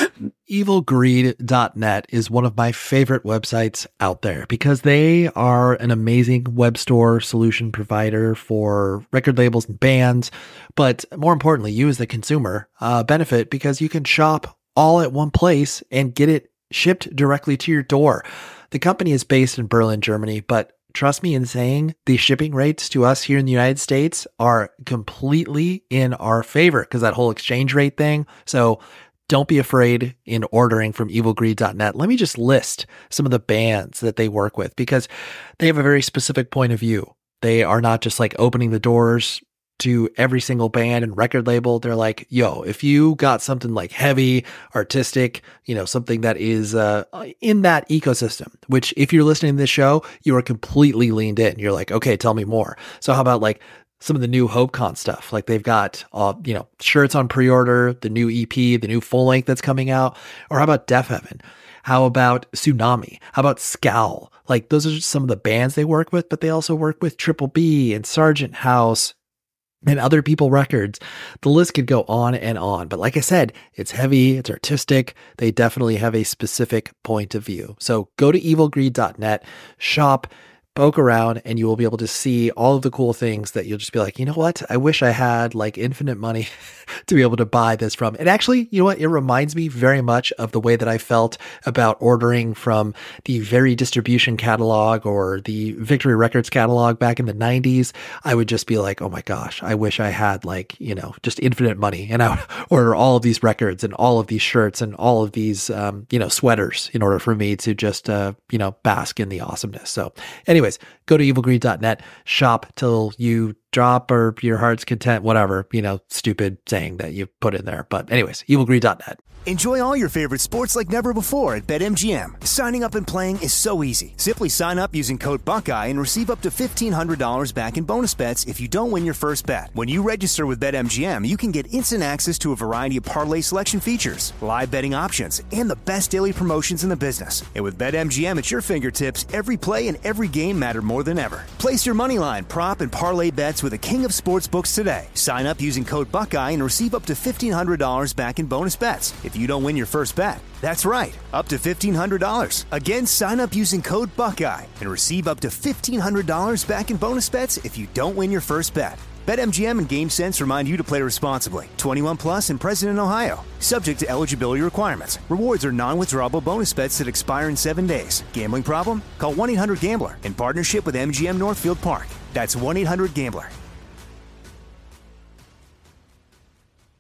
evil greed dot net is one of my favorite websites out there because they are an amazing web store solution provider for record labels and bands. But more importantly, you as the consumer uh, benefit because you can shop all at one place and get it shipped directly to your door. The company is based in Berlin, Germany, but trust me in saying the shipping rates to us here in the United States are completely in our favor because that whole exchange rate thing. So don't be afraid in ordering from evil greed dot net. Let me just list some of the bands that they work with because they have a very specific point of view. They are not just like opening the doors to every single band and record label. They're like, yo, if you got something like heavy, artistic, you know, something that is uh, in that ecosystem, which if you're listening to this show, you are completely leaned in. You're like, okay, tell me more. So how about like some of the new HopeCon stuff? Like they've got, uh, you know, shirts on pre-order, the new E P, the new full length that's coming out. Or how about Deafheaven? How about Tsunami? How about Scowl? Like those are some of the bands they work with, but they also work with Triple B and Sargent House and Other People Records. The list could go on and on. But like I said, it's heavy, it's artistic. They definitely have a specific point of view. So go to evil greed dot net, shop, poke around, and you will be able to see all of the cool things that you'll just be like, you know what? I wish I had like infinite money to be able to buy this from. And actually, you know what? It reminds me very much of the way that I felt about ordering from the Very Distribution catalog or the Victory Records catalog back in the nineties. I would just be like, oh my gosh, I wish I had like, you know, just infinite money. And I would order all of these records and all of these shirts and all of these, um, you know, sweaters in order for me to just, uh, you know, bask in the awesomeness. So anyway, Anyways, go to evil greed dot net, shop till you drop or your heart's content, whatever, you know, stupid saying that you put in there. But anyways, evil greed dot net. Enjoy all your favorite sports like never before at BetMGM. Signing up and playing is so easy. Simply sign up using code Buckeye and receive up to fifteen hundred dollars back in bonus bets if you don't win your first bet. When you register with BetMGM, you can get instant access to a variety of parlay selection features, live betting options, and the best daily promotions in the business. And with BetMGM at your fingertips, every play and every game matter more than ever. Place your moneyline, prop, and parlay bets with the king of sportsbooks today. Sign up using code Buckeye and receive up to fifteen hundred dollars back in bonus bets if you don't win your first bet. That's right, up to fifteen hundred dollars. Again, sign up using code Buckeye and receive up to fifteen hundred dollars back in bonus bets if you don't win your first bet. BetMGM and GameSense remind you to play responsibly. twenty-one plus and present in Ohio. Subject to eligibility requirements. Rewards are non-withdrawable bonus bets that expire in seven days. Gambling problem? Call one eight hundred gambler in partnership with M G M Northfield Park. That's one eight hundred gambler.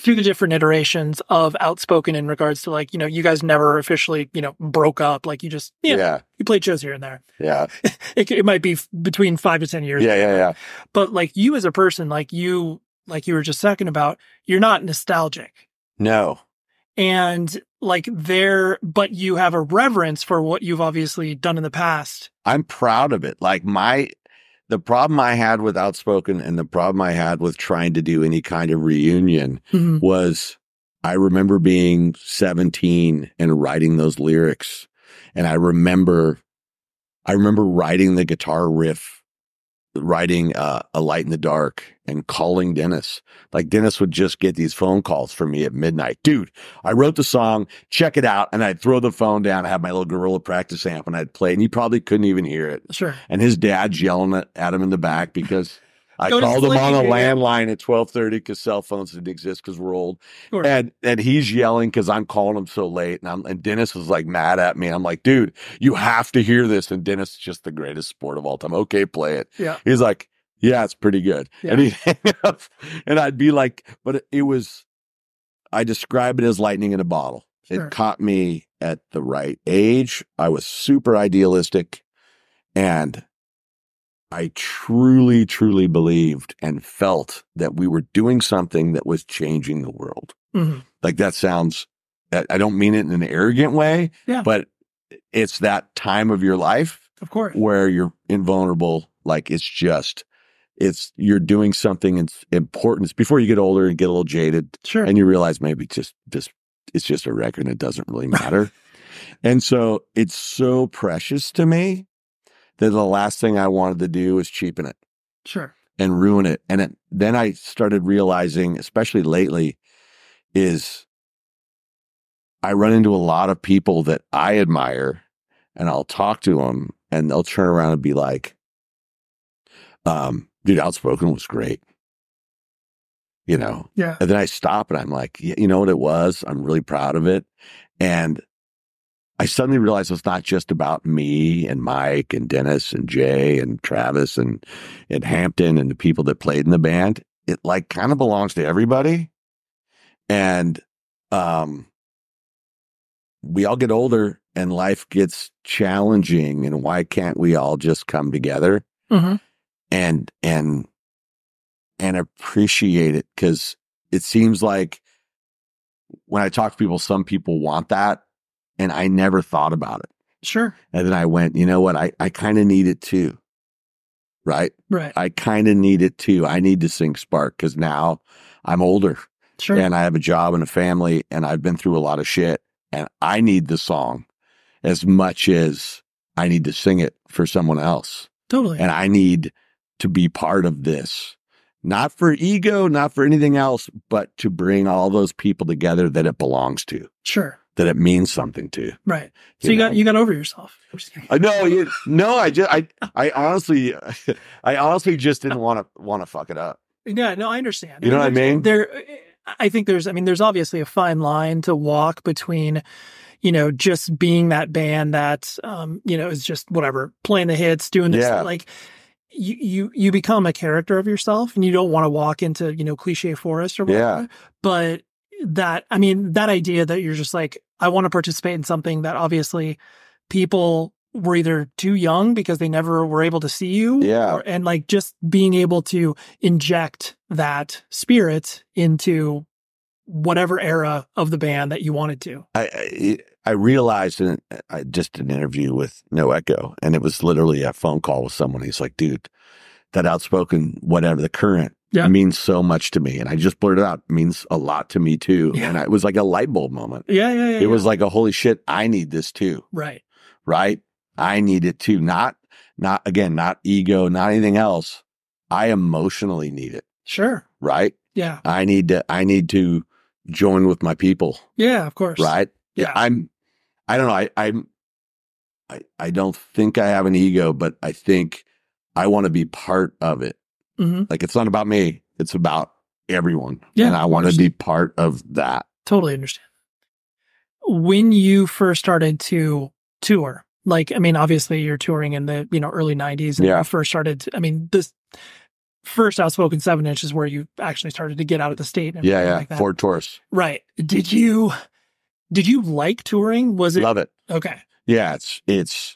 through the different iterations of Outspoken in regards to like, you know, you guys never officially, you know, broke up. Like you just, you know, Yeah. you played shows here and there. Yeah. It, it might be f- between five to ten years. Yeah. Yeah. Yeah. But like you as a person, like you, like you were just talking about, you're not nostalgic. No. And like there, but you have a reverence for what you've obviously done in the past. I'm proud of it. Like my, the problem I had with Outspoken and the problem I had with trying to do any kind of reunion Mm-hmm. was I remember being seventeen and writing those lyrics. And I remember, I remember writing the guitar riff, writing uh, A Light in the Dark and calling Dennis. Like Dennis would just get these phone calls from me at midnight. Dude, I wrote the song, check it out. And I'd throw the phone down. I had my little Gorilla practice amp and I'd play and he probably couldn't even hear it. Sure. And his dad's yelling at, at him in the back because I Go to called him sleep, on a yeah. landline at twelve thirty because cell phones didn't exist because we're old. Sure. And and he's yelling because I'm calling him so late. And I'm and Dennis was like mad at me. I'm like, dude, you have to hear this. And Dennis is just the greatest sport of all time. Okay, play it. Yeah. He's like, yeah, it's pretty good. Yeah. And he'd hang up and I'd be like, but it, it was, I describe it as lightning in a bottle. Sure. It caught me at the right age. I was super idealistic and I truly, truly believed and felt that we were doing something that was changing the world. Mhm. Like that sounds, I I don't mean it in an arrogant way, Yeah. but it's that time of your life Of course. where you're invulnerable. Like it's just, it's, you're doing something it's important. It's before you get older and get a little jaded Sure. and you realize maybe just, just, it's just a record and it doesn't really matter. And so it's so precious to me that the last thing I wanted to do was cheapen it Sure. and ruin it. And it, then I started realizing, especially lately, is I run into a lot of people that I admire and I'll talk to them and they'll turn around and be like, um, dude, Outspoken was great. You know, Yeah. and then I stop and I'm like, yeah, you know what it was? I'm really proud of it. And I suddenly realized it's not just about me and Mike and Dennis and Jay and Travis and, and Hampton and the people that played in the band. It like kind of belongs to everybody. And, um, we all get older and life gets challenging. And why can't we all just come together Mm-hmm. and, and, and appreciate it? Cause it seems like when I talk to people, some people want that. And I never thought about it. Sure. And then I went, you know what? I, I kind of need it too. Right? Right. I kind of need it too. I need to sing Spark because now I'm older Sure. and I have a job and a family and I've been through a lot of shit. And I need the song as much as I need to sing it for someone else. Totally. And I need to be part of this. Not for ego, not for anything else, but to bring all those people together that it belongs to. Sure. That it means something to. Right. So You you, know. got you got over yourself. I'm just kidding. Uh, no, you, no, I just, I, I honestly, I honestly just didn't want to, want to fuck it up. Yeah, no, I understand. You know what I there's- mean? There, I think there's, I mean, there's obviously a fine line to walk between, you know, just being that band that, um, you know, is just whatever, playing the hits, doing this, Yeah. like, you, you, you become a character of yourself and you don't want to walk into, you know, cliche forest or whatever. Yeah. But that, I mean, that idea that you're just like, I want to participate in something that obviously people were either too young because they never were able to see you. Yeah. Or, and like just being able to inject that spirit into whatever era of the band that you wanted to. I, I, I realized in I just did an interview with No Echo and it was literally a phone call with someone. He's like, dude, that Outspoken, whatever the current Yeah. means so much to me. And I just blurted out, means a lot to me too. Yeah. And I, it was like a light bulb moment. Yeah. Yeah. yeah It was yeah. like a holy shit, I need this too. right. Right? I need it too. Not, not again, not ego, not anything else. I emotionally need it. Sure. Right? Yeah. I need to, I need to join with my people. Yeah. Of course. Right? Yeah. I'm, I don't know. I, I'm, I, I don't think I have an ego, but I think I want to be part of it. hmm Like it's not about me. It's about everyone. Yeah, And I of want to course. be part of that. Totally understand. When you first started to tour, like, I mean, obviously you're touring in the, you know, early nineties and Yeah. you first started, to- I mean, this, first Outspoken seven inch is where you actually started to get out of the state. And Yeah, everything yeah. like that. Ford Taurus. Right. Did you, did you like touring? Was it? Love it. Okay. Yeah, it's it's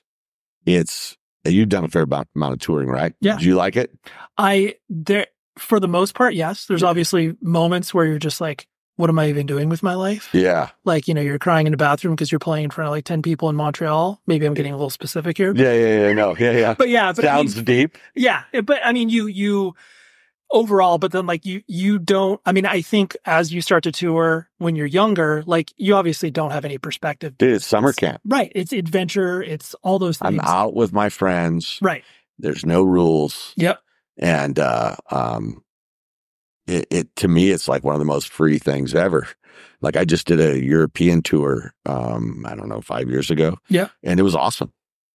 it's you've done a fair amount amount of touring, right? Yeah. Do you like it? I, there, for the most part, yes. There's obviously moments where you're just like, what am I even doing with my life? Yeah. Like, you know, you're crying in the bathroom because you're playing in front of like ten people in Montreal. Maybe I'm getting a little specific here. Yeah, yeah, yeah. No, yeah, yeah. But yeah, but I Sounds mean, deep. yeah. But I mean, you, you overall, but then like you, you don't, I mean, I think as you start to tour when you're younger, like you obviously don't have any perspective. Dude, it's summer It's- camp. Right. It's adventure. It's all those things. I'm out with my friends. Right. There's no rules. Yep. And uh um it, it to me it's like one of the most free things ever. Like I just did a European tour um I don't know five years ago. Yeah. And it was awesome.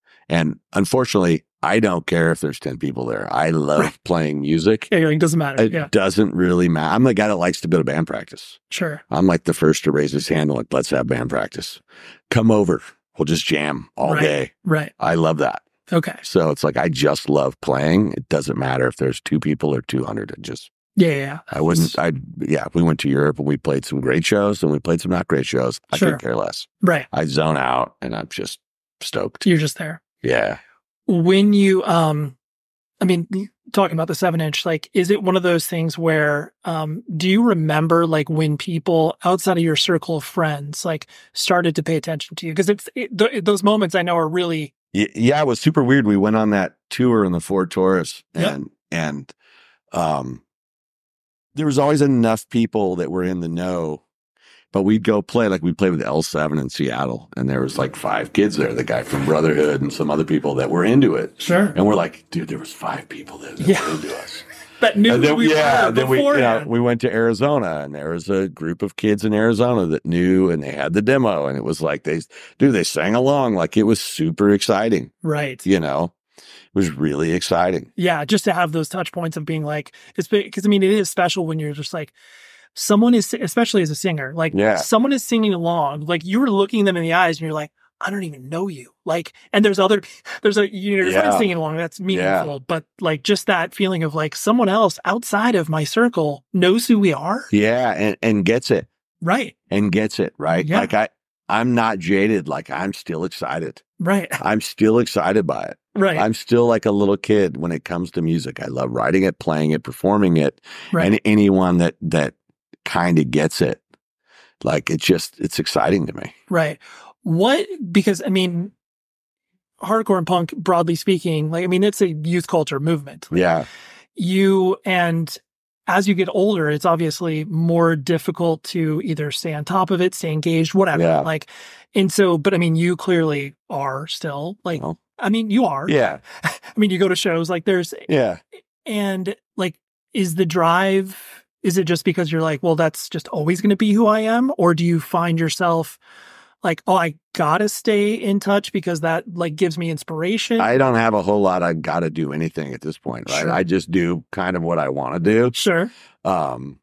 And unfortunately, I don't care if there's ten people there. I love Right. playing music. Yeah. You're like, it doesn't matter. It yeah. doesn't really matter. I'm the guy that likes to go to band practice. Sure. I'm like the first to raise his hand and like, let's have band practice. Come over. We'll just jam all Right. day. Right. I love that. Okay. So it's like, I just love playing. It doesn't matter if there's two people or two hundred. It just, Yeah. Yeah. yeah. I wouldn't, I, yeah, we went to Europe and we played some great shows and we played some not great shows. I Sure. could care less. Right. I zone out and I'm just stoked. You're just there. Yeah. When you, um, I mean, talking about the seven inch, like, is it one of those things where, um, do you remember like when people outside of your circle of friends, like started to pay attention to you? Cause it's, it, th- those moments I know are really, Y- Yeah, it was super weird. We went on that tour in the Ford Taurus Yep. and, and, um, there was always enough people that were in the know, but we'd go play, like we played with L seven in Seattle and there was like five kids there, the guy from Brotherhood and some other people that were into it. Sure. And we're like, dude, there was five people there that Yeah. were into us. that knew And then, who we yeah, were then we, you know, beforehand. we went to Arizona and there was a group of kids in Arizona that knew and they had the demo and it was like, they, dude, they sang along. Like it was super exciting, Right. you know, it was really exciting. Yeah. Just to have those touch points of being like, it's because I mean, it is special when you're just like, someone is, especially as a singer, like Yeah. someone is singing along, like you were looking them in the eyes and you're like, I don't even know you. Like, and there's other, there's a, you know, your Yeah. friends singing along. That's meaningful. But like just that feeling of like someone else outside of my circle knows who we are. Yeah. And, and gets it Right. and gets it. Right. Yeah. Like I, I'm not jaded. Like I'm still excited. Right. I'm still excited by it. Right. I'm still like a little kid when it comes to music. I love writing it, playing it, performing it. Right. And anyone that, that kind of gets it, like it's just, it's exciting to me. Right. What, because I mean, hardcore and punk, broadly speaking, like, I mean, it's a youth culture movement. Like, Yeah. You, and as you get older, it's obviously more difficult to either stay on top of it, stay engaged, whatever. Yeah. Like, and so, but I mean, you clearly are still like, Well, I mean, you are. Yeah. I mean, you go to shows like there's, Yeah. and like, is the drive, is it just because you're like, well, that's just always going to be who I am? Or do you find yourself like, oh, I gotta stay in touch because that like gives me inspiration? I don't have a whole lot. I got to do anything at this point, right? Sure. I just do kind of what I want to do. Sure. Um,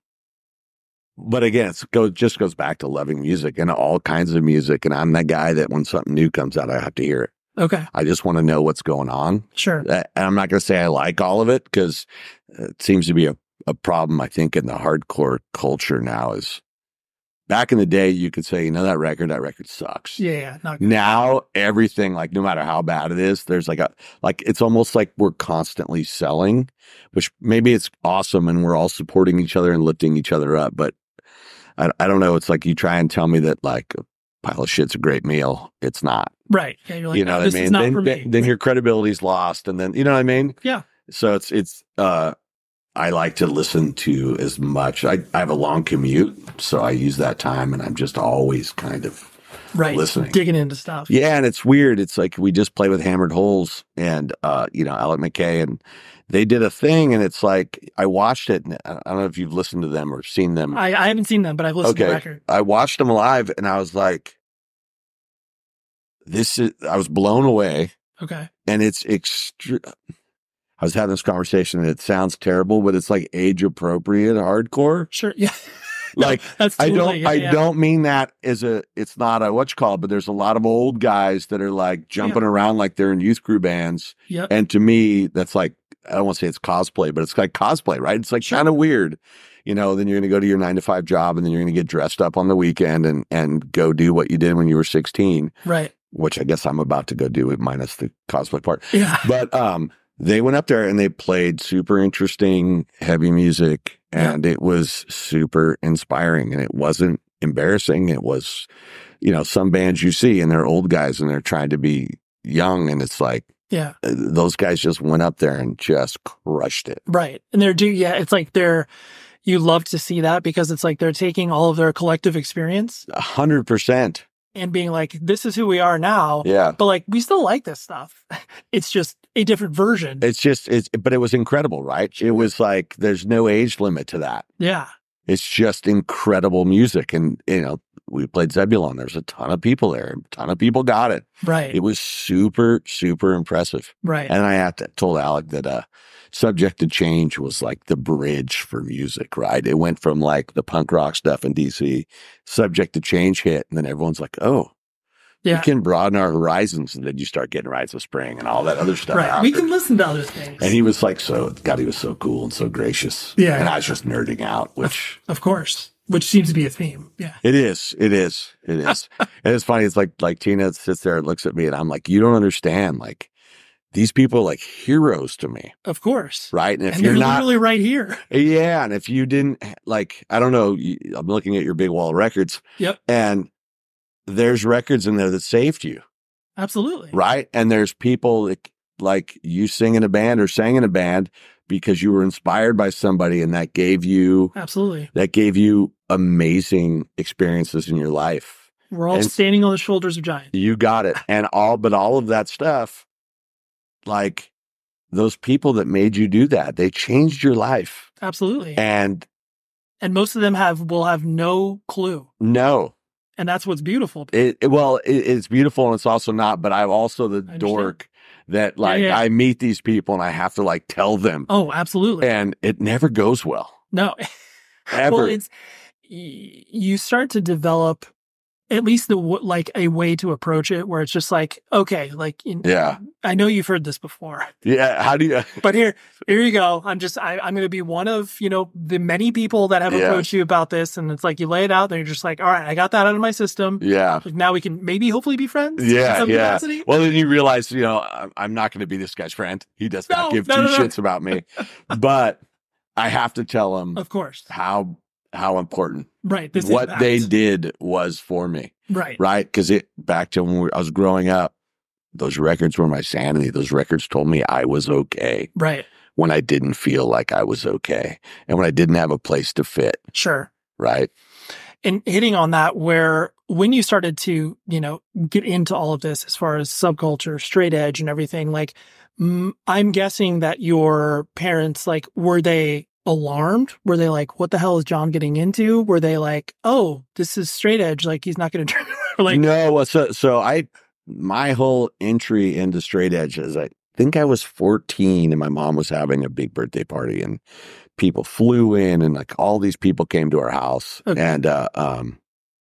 but again, it goes just goes back to loving music and all kinds of music. And I'm that guy that when something new comes out, I have to hear it. Okay. I just want to know what's going on. Sure. Uh, And I'm not going to say I like all of it because it seems to be a, a problem, I think, in the hardcore culture now is back in the day, you could say, you know, that record, that record sucks. Yeah. yeah not good. Now everything, like no matter how bad it is, there's like a, like it's almost like we're constantly selling, which maybe it's awesome and we're all supporting each other and lifting each other up. But I, I don't know. It's like you try and tell me that like a pile of shit's a great meal. It's not. Right. Yeah. You're like, You know no, what this I mean? is not Then, for then, me. then your credibility's lost. And then, you know what I mean? Yeah. So it's, it's, uh, I like to listen to as much. I, I have a long commute, so I use that time and I'm just always kind of Right. listening. Digging into stuff. Yeah, and it's weird. It's like we just play with Hammered Holes and uh, you know, Alec McKay, and they did a thing, and it's like I watched it, and I don't know if you've listened to them or seen them. I, I haven't seen them, but I've listened to okay, the record. I watched them live, and I was like, "This is." I was blown away, Okay. and it's extreme. I was having this conversation, and it sounds terrible, but it's like age appropriate hardcore. Sure. Yeah. Like That's I totally, don't, yeah, I yeah. don't mean that as a, it's not a what you call it, but there's a lot of old guys that are like jumping around like they're in youth crew bands. Yep. And to me, that's like I don't want to say it's cosplay, but it's like cosplay, right? It's like sure. kind of weird. You know, then you're going to go to your nine to five job and then you're going to get dressed up on the weekend and, and go do what you did when you were sixteen. Right. Which I guess I'm about to go do it minus the cosplay part. Yeah. But um, they went up there and they played super interesting heavy music and yeah. it was super inspiring and it wasn't embarrassing. It was, you know, some bands you see and they're old guys and they're trying to be young and it's like, yeah, those guys just went up there and just crushed it. Right. And they're do, yeah, it's like they're, you love to see that because it's like they're taking all of their collective experience. A hundred percent. And being like, this is who we are now. Yeah. But like, we still like this stuff. It's just a different version. It's just, it's, but it was incredible, right? It was like, there's no age limit to that. Yeah. It's just incredible music. And, you know, we played Zebulon. There's a ton of people there. A ton of people got it. Right. It was super, super impressive. Right. And I had to, told Alec that uh, Subject to Change was like the bridge for music, right? It went from like the punk rock stuff in D C, Subject to Change hit, and then everyone's like, oh, yeah. we can broaden our horizons. And then you start getting Rites of Spring and all that other stuff. Right. We can listen to other things. And he was like, so, God, he was so cool and so gracious. Yeah. And I was just nerding out, which. Of, of course. Which seems to be a theme. Yeah. It is. It is. It is. And it's funny. It's like, like Tina sits there and looks at me and I'm like, you don't understand. Like, these people are like heroes to me. Of course. Right. And if and you're they're not literally right here. Yeah. And if you didn't like, I don't know, you, I'm looking at your big wall of records. Yep. And there's records in there that saved you. Absolutely. Right. And there's people that like you sing in a band or sang in a band because you were inspired by somebody and that gave you absolutely that gave you amazing experiences in your life. We're all and standing on the shoulders of giants. You got it. And all but all of that stuff, like those people that made you do that, they changed your life. Absolutely. And and most of them have will have no clue. No. And that's what's beautiful. It, it well, it, it's beautiful and it's also not, but I'm also the dork that like yeah, yeah. I meet these people and I have to like tell them. Oh, absolutely. And it never goes well. No. Ever. Well, it's you start to develop at least the like a way to approach it where it's just like, okay, like in, yeah, I know you've heard this before. Yeah, how do you? But here, here you go. I'm just, I, I'm going to be one of you know the many people that have yeah. approached you about this, and it's like you lay it out, and you're just like, all right, I got that out of my system. Yeah, like now we can maybe hopefully be friends. Yeah, yeah. Capacity. Well, then you realize, you know, I'm, I'm not going to be this guy's friend. He does not no, give no, two no, no. shits about me, but I have to tell him, of course, how. how important right this what impact. they did was for me. Right. Right. Because it back to when we, I was growing up, those records were my sanity. Those records told me I was okay. Right. When I didn't feel like I was okay. And when I didn't have a place to fit. Sure. Right. And hitting on that, where when you started to, you know, get into all of this as far as subculture, straight edge and everything, like mm, I'm guessing that your parents, like, were they alarmed? Were they like, what the hell is John getting into? Were they like, oh, this is straight edge, like he's not going to turn like no so so I my whole entry into straight edge is I think I was fourteen and my mom was having a big birthday party and people flew in and like all these people came to our house. Okay. And uh um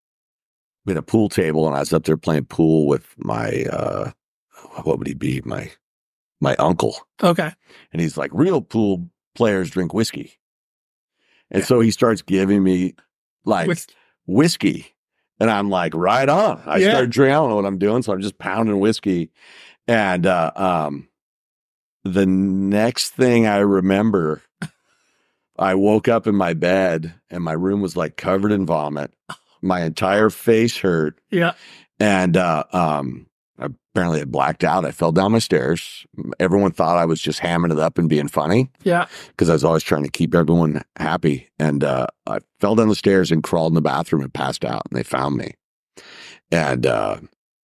we had a pool table and I was up there playing pool with my uh what would he be my my uncle. Okay. And he's like, real pool players drink whiskey. And yeah. so he starts giving me like Whis- whiskey. And I'm like, right on. I yeah. start drinking. I don't know what I'm doing. So I'm just pounding whiskey. And uh, um, the next thing I remember, I woke up in my bed and my room was like covered in vomit. My entire face hurt. Yeah. And uh, um, apparently I blacked out. I fell down my stairs. Everyone thought I was just hamming it up and being funny. Yeah. Because I was always trying to keep everyone happy. And uh, I fell down the stairs and crawled in the bathroom and passed out. And they found me. And uh,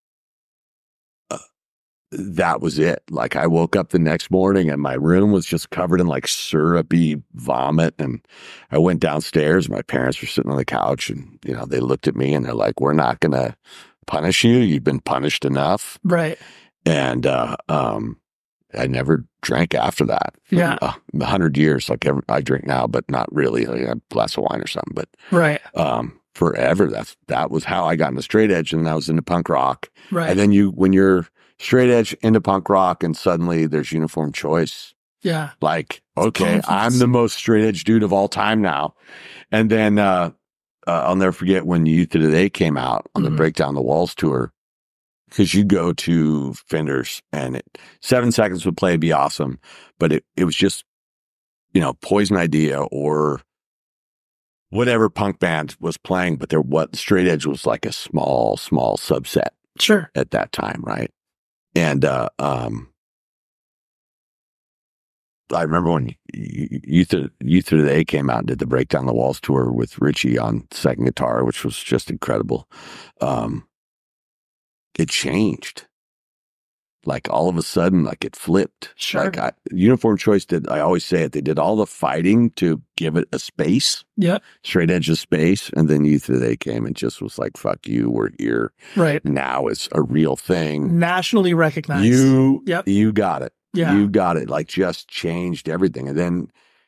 uh, that was it. Like I woke up the next morning and my room was just covered in like syrupy vomit. And I went downstairs. My parents were sitting on the couch and, you know, they looked at me and they're like, we're not going to punish you. You've been punished enough. Right. And uh, um, I never drank after that. Yeah. A uh, hundred years. Like every, I drink now, but not really. Like a glass of wine or something. But right. Um, forever. That's that was how I got into straight edge, and I was into punk rock. Right. And then you, when you're straight edge into punk rock, and suddenly there's Uniform Choice. Yeah. Like, okay, confidence. I'm the most straight edge dude of all time now. And then uh, uh, I'll never forget when Youth of Today came out on Mhm. the Break Down the Walls tour, because you go to Fenders and it, seven seconds would play, be awesome. But it, it was just, you know, Poison Idea or whatever punk band was playing, but there, what straight edge was like a small, small subset Sure. at that time. Right. And, uh, um, I remember when Youth of, Youth of Today came out and did the Break Down the Walls tour with Richie on second guitar, which was just incredible. Um, it changed. Like all of a sudden, like it flipped. Sure. Like I, Uniform Choice did, I always say it, they did all the fighting to give it a space, Yep. straight edge of space. And then Youth of Today came and just was like, fuck you, we're here. Right. Now it's a real thing. Nationally recognized. You, Yep. you got it. Yeah. You got it. Like just changed everything. And then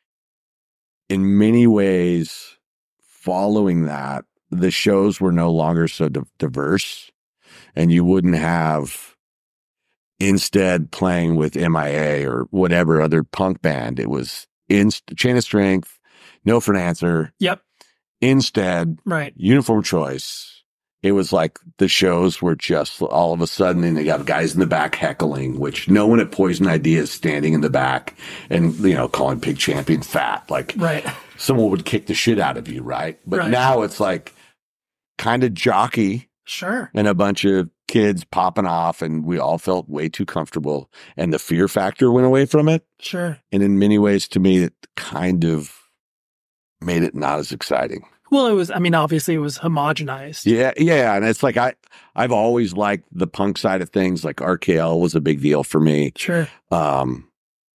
in many ways, following that, the shows were no longer so di- diverse, and you wouldn't have instead playing with M I A or whatever other punk band. It was in Chain of Strength, No for an Answer. Yep. Instead, Right. Uniform Choice. It was like the shows were just all of a sudden, and they got guys in the back heckling, which no one at Poison Idea is standing in the back and, you know, calling Pig Champion fat. Like, Right. someone would kick the shit out of you, right? But Right. now it's like kind of jockey Sure. and a bunch of kids popping off, and we all felt way too comfortable, and the fear factor went away from it. Sure. And in many ways, to me, it kind of made it not as exciting. Well, it was, I mean, obviously it was homogenized. Yeah, yeah, and it's like I, I've always liked the punk side of things. Like R K L was a big deal for me, Sure. um,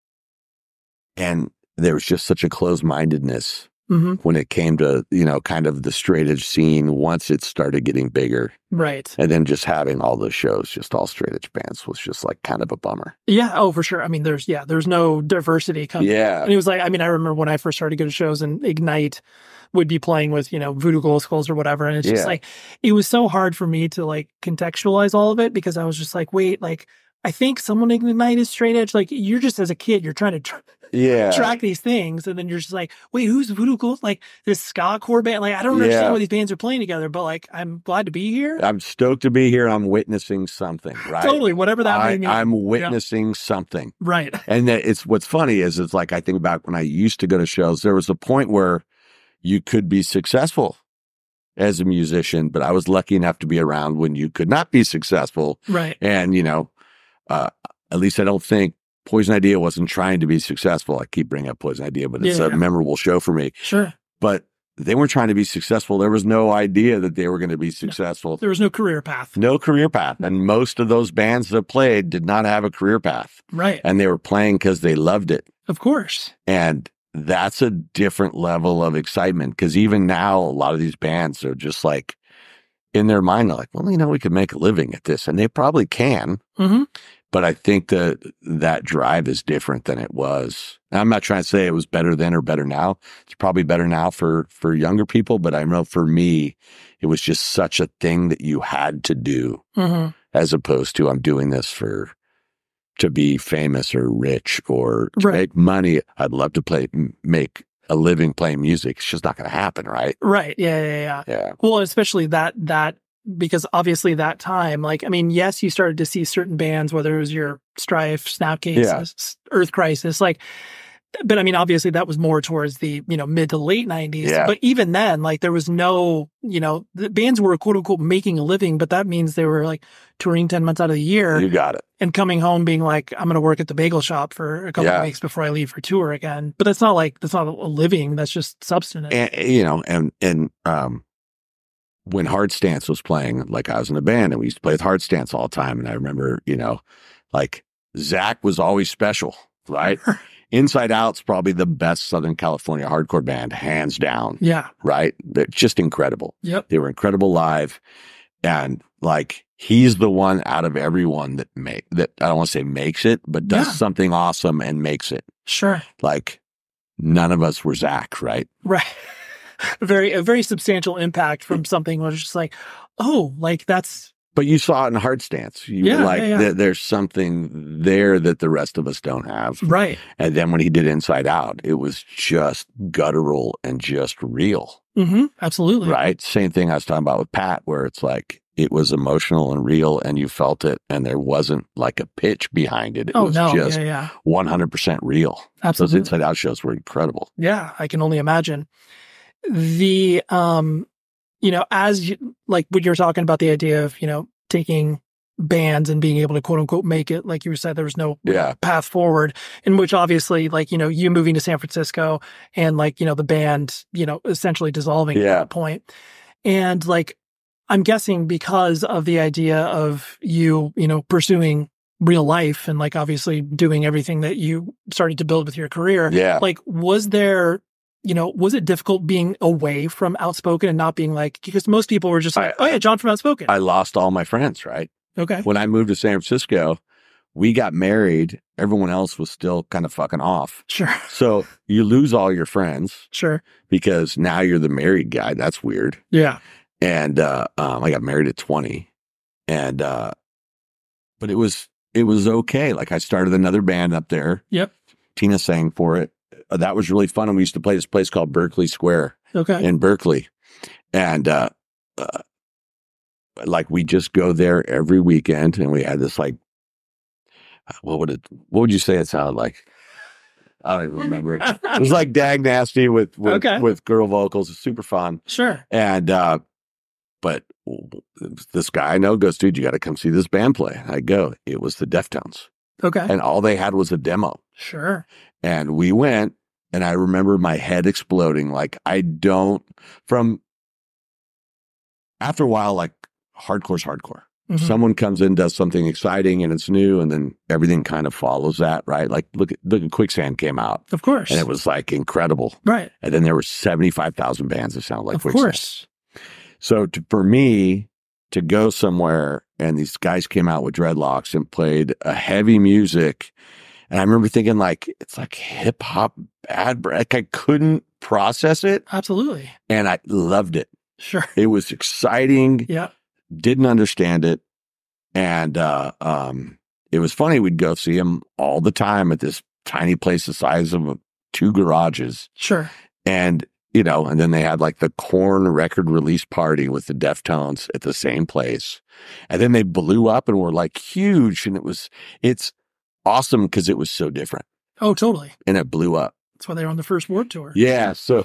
and there was just such a closed-mindedness hmm when it came to, you know, kind of the straight edge scene once it started getting bigger, Right. and then just having all those shows, just all straight edge bands, was just like kind of a bummer. Yeah. Oh, for sure. I mean, there's, yeah, there's no diversity coming. Yeah, And it was like, I mean, I remember when I first started going to shows and Ignite would be playing with, you know, Voodoo Glow Skulls or whatever. And it's just Yeah. like, it was so hard for me to like contextualize all of it, because I was just like, wait, like, I think someone in Ignite is straight edge. Like, you're just, as a kid, you're trying to tra- yeah, track these things. And then you're just like, wait, who's Voodoo Glow? Like this ska core band. Like, I don't understand Yeah. why these bands are playing together, but like, I'm glad to be here. I'm stoked to be here. I'm witnessing something, right? Totally. Whatever that I, may mean. I'm witnessing something. Right. And that it's what's funny is it's like I think about when I used to go to shows, there was a point where you could be successful as a musician, but I was lucky enough to be around when you could not be successful. Right. And, you know, uh, at least I don't think Poison Idea wasn't trying to be successful. I keep bringing up Poison Idea, but it's Yeah, a yeah. memorable show for me. Sure. But they weren't trying to be successful. There was no idea that they were going to be successful. There was no career path. No career path. And most of those bands that played did not have a career path. Right. And they were playing because they loved it. Of course. And that's a different level of excitement, because even now, a lot of these bands are just like, in their mind, they're like, well, you know, we could make a living at this. And they probably can. hmm But I think that that drive is different than it was. And I'm not trying to say it was better then or better now. It's probably better now for, for younger people. But I know for me, it was just such a thing that you had to do, hmm as opposed to I'm doing this for to be famous or rich or to Right. make money. I'd love to play, m- make a living playing music. It's just not going to happen, right? Right. Yeah, yeah, yeah. Yeah. Well, especially that, that, because obviously that time, like, I mean, yes, you started to see certain bands, whether it was your Strife, Snapcase, Yeah. S- Earth Crisis, like, but I mean, obviously that was more towards the, you know, mid to late nineties. Yeah. But even then, like, there was no, you know, the bands were quote unquote making a living, but that means they were like touring ten months out of the year You got it. and coming home being like, I'm going to work at the bagel shop for a couple Yeah. of weeks before I leave for tour again. But that's not like, that's not a living. That's just subsistence. And, you know, and, and, um, when Hard Stance was playing, like I was in a band and we used to play with Hard Stance all the time. And I remember, you know, like Zach was always special, right? Inside Out's probably the best Southern California hardcore band, hands down, Yeah. right? They're just incredible. Yep. They were incredible live. And like, he's the one out of everyone that make that, I don't want to say makes it, but does Yeah. something awesome and makes it. Sure. Like, none of us were Zach, right? Right. very, a very substantial impact from something was just like, oh, like that's But you saw it in Heart Stance. You Yeah, were like, yeah, yeah. th- there's something there that the rest of us don't have. Right. And then when he did Inside Out, it was just guttural and just real. Mm-hmm. Absolutely. Right. Same thing I was talking about with Pat, where it's like, it was emotional and real and you felt it and there wasn't like a pitch behind it. It Oh, was no. just Yeah, yeah. one hundred percent real. Absolutely. Those Inside Out shows were incredible. Yeah, I can only imagine. The, um, you know, as you, like when you're talking about the idea of, you know, taking bands and being able to quote unquote make it, like you said, there was no Yeah. path forward, in which obviously, like, you know, you moving to San Francisco and like, you know, the band, you know, essentially dissolving Yeah. at that point. And like, I'm guessing because of the idea of you, you know, pursuing real life and like obviously doing everything that you started to build with your career. Yeah. Like, was there, you know, was it difficult being away from Outspoken and not being like, because most people were just like, I- oh yeah, John from Outspoken. I lost all my friends, right? Okay. When I moved to San Francisco, we got married. Everyone else was still kind of fucking off. Sure. So you lose all your friends Sure. because now you're the married guy. That's weird. Yeah. And uh, um, I got married at twenty. And, uh, but it was, it was okay. Like I started another band up there. Yep. Tina sang for it. Uh, that was really fun. And we used to play this place called Berkeley Square Okay. in Berkeley. And, uh, uh, like we just go there every weekend and we had this like, what would it, what would you say it sounded like? I don't even remember it. It was like Dag Nasty with, with, Okay. with girl vocals. It's super fun. Sure. And, uh, but this guy I know goes, dude, you got to come see this band play. I go, it was the Deftones. Okay. And all they had was a demo. Sure. And we went, and I remember my head exploding. Like, I don't, from after a while, like, hardcore's hardcore. Mhm. Someone comes in, does something exciting, and it's new, and then everything kind of follows that, right? Like, look at, look at Quicksand came out, Of course. and it was like incredible. right. And then there were seventy-five thousand bands that sounded like Of Quicksand. course. So to, for me to go somewhere and these guys came out with dreadlocks and played a heavy music, and I remember thinking like, it's like hip hop bad, br- like I couldn't process it, Absolutely. and I loved it. Sure. It was exciting. Yeah. Didn't understand it, and uh, um, it was funny. We'd go see them all the time at this tiny place the size of two garages, Sure. and you know, and then they had like the Korn record release party with the Deftones at the same place. And then they blew up and were like huge. And it was, it's awesome because it was so different Oh, totally. and it blew up. That's why they were on the first Warped Tour. Yeah. So,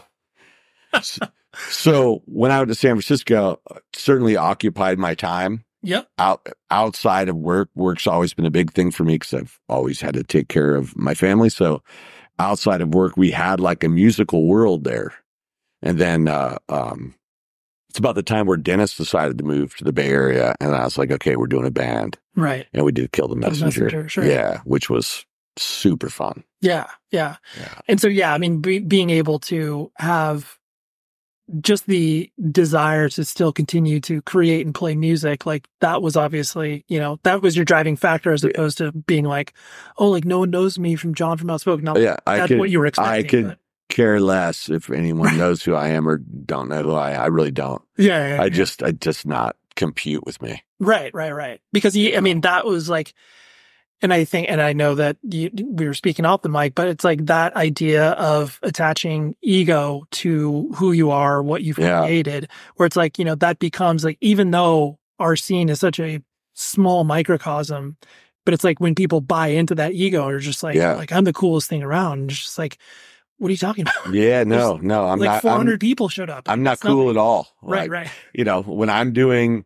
so, so when I went to San Francisco, uh, certainly occupied my time Yep. out outside of work. Work's always been a big thing for me because I've always had to take care of my family. So outside of work, we had like a musical world there. And then, uh, um, it's about the time where Dennis decided to move to the Bay Area. And I was like, okay, we're doing a band. Right. And we did Kill the Kill the Messenger. Messenger, sure. Yeah. Which was super fun. Yeah. Yeah. Yeah. And so, yeah, I mean, be, being able to have just the desire to still continue to create and play music, like that was obviously, you know, that was your driving factor as opposed to being like, oh, like no one knows me from John from Outspoken. Not Yeah. I that's could, what you were I expecting. could but- care less if anyone knows who I am or don't know who I am. I really don't. yeah, yeah, I yeah. just, I just not compute with me. Right, right, right. Because he, I mean, that was like, and I think, and I know that you, we were speaking off the mic, but it's like that idea of attaching ego to who you are, what you've Yeah. created, where it's like, you know, that becomes like, even though our scene is such a small microcosm, but it's like when people buy into that ego, are just like, Yeah. like I'm the coolest thing around. And it's just like, what are you talking about? Yeah. No, no, I'm like not, four hundred I'm, people showed up. I'm not It's cool nothing. at all. Right, Like, right. you know, when I'm doing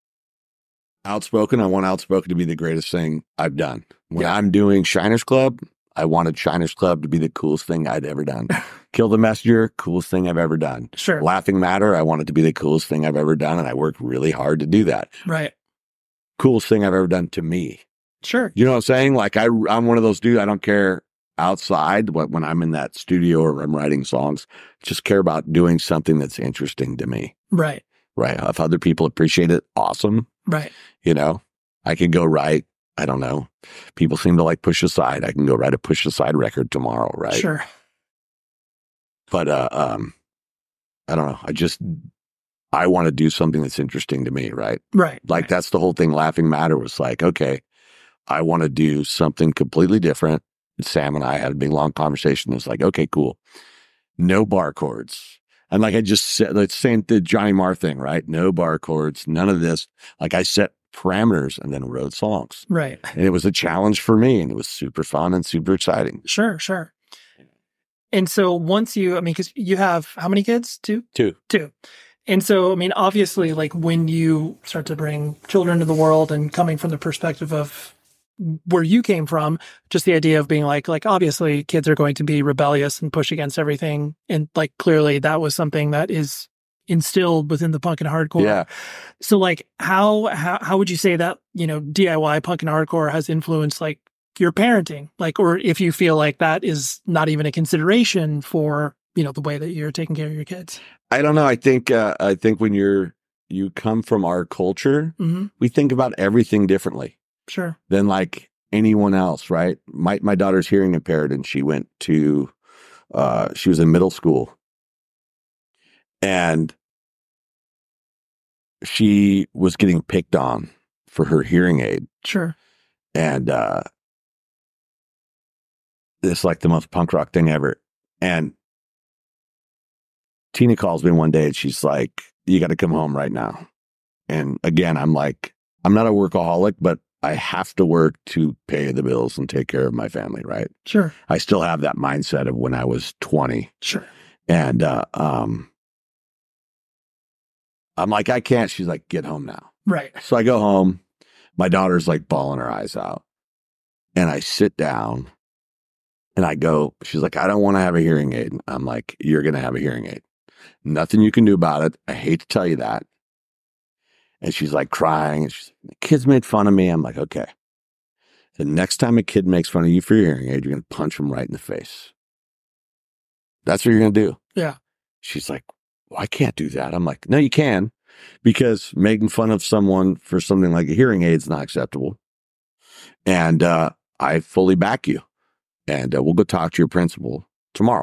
Outspoken, I want Outspoken to be the greatest thing I've done. When Yeah. I'm doing Shiners Club, I wanted Shiners Club to be the coolest thing I'd ever done. Kill the Messenger, coolest thing I've ever done. Sure. Laughing Matter, I want it to be the coolest thing I've ever done, and I worked really hard to do that. Right. Coolest thing I've ever done to me. Sure. You know what I'm saying? Like I, I'm one of those dudes. I don't care outside, but when I'm in that studio or I'm writing songs, just care about doing something that's interesting to me. Right. Right? If other people appreciate it, awesome. Right. You know, I could go write. I don't know. People seem to like Push Aside. I can go write a Push Aside record tomorrow, right? Sure. But uh, um, I don't know. I just I want to do something that's interesting to me, right? Right. Like right. that's the whole thing. Laughing Matter was like, okay, I want to do something completely different. Sam and I had a big long conversation. It was like, okay, cool. No bar chords. And like I just said, the same the Johnny Marr thing, right? No bar chords, none of this. Like I set parameters and then wrote songs. Right. And it was a challenge for me, and it was super fun and super exciting. Sure, sure. And so once you, I mean, because you have how many kids? Two? Two. Two. And so, I mean, obviously, like when you start to bring children to the world and coming from the perspective of where you came from, just the idea of being like, like obviously kids are going to be rebellious and push against everything. And like clearly that was something that is instilled within the punk and hardcore. Yeah. So like how, how, how would you say that, you know, D I Y punk and hardcore has influenced like your parenting? Like, or if you feel like that is not even a consideration for, you know, the way that you're taking care of your kids? I don't know. I think, uh, I think when you're, you come from our culture, Mm-hmm. we think about everything differently Sure. than like anyone else, right? My, my daughter's hearing impaired, and she went to, uh, she was in middle school, and she was getting picked on for her hearing aid. Sure. And, uh, it's like the most punk rock thing ever. And Tina calls me one day and she's like, you got to come home right now. And again, I'm like, I'm not a workaholic, but I have to work to pay the bills and take care of my family, right? Sure. I still have that mindset of when I was twenty. Sure. And uh, um, I'm like, I can't. She's like, get home now. Right. So I go home. My daughter's like bawling her eyes out. And I sit down and I go, she's like, I don't want to have a hearing aid. I'm like, you're going to have a hearing aid. Nothing you can do about it. I hate to tell you that. And she's like crying. And she's like, the kids made fun of me. I'm like, okay. The next time a kid makes fun of you for your hearing aid, you're going to punch them right in the face. That's what you're going to do. Yeah. She's like, well, I can't do that. I'm like, no, you can, because making fun of someone for something like a hearing aid is not acceptable. And uh, I fully back you. And uh, we'll go talk to your principal tomorrow.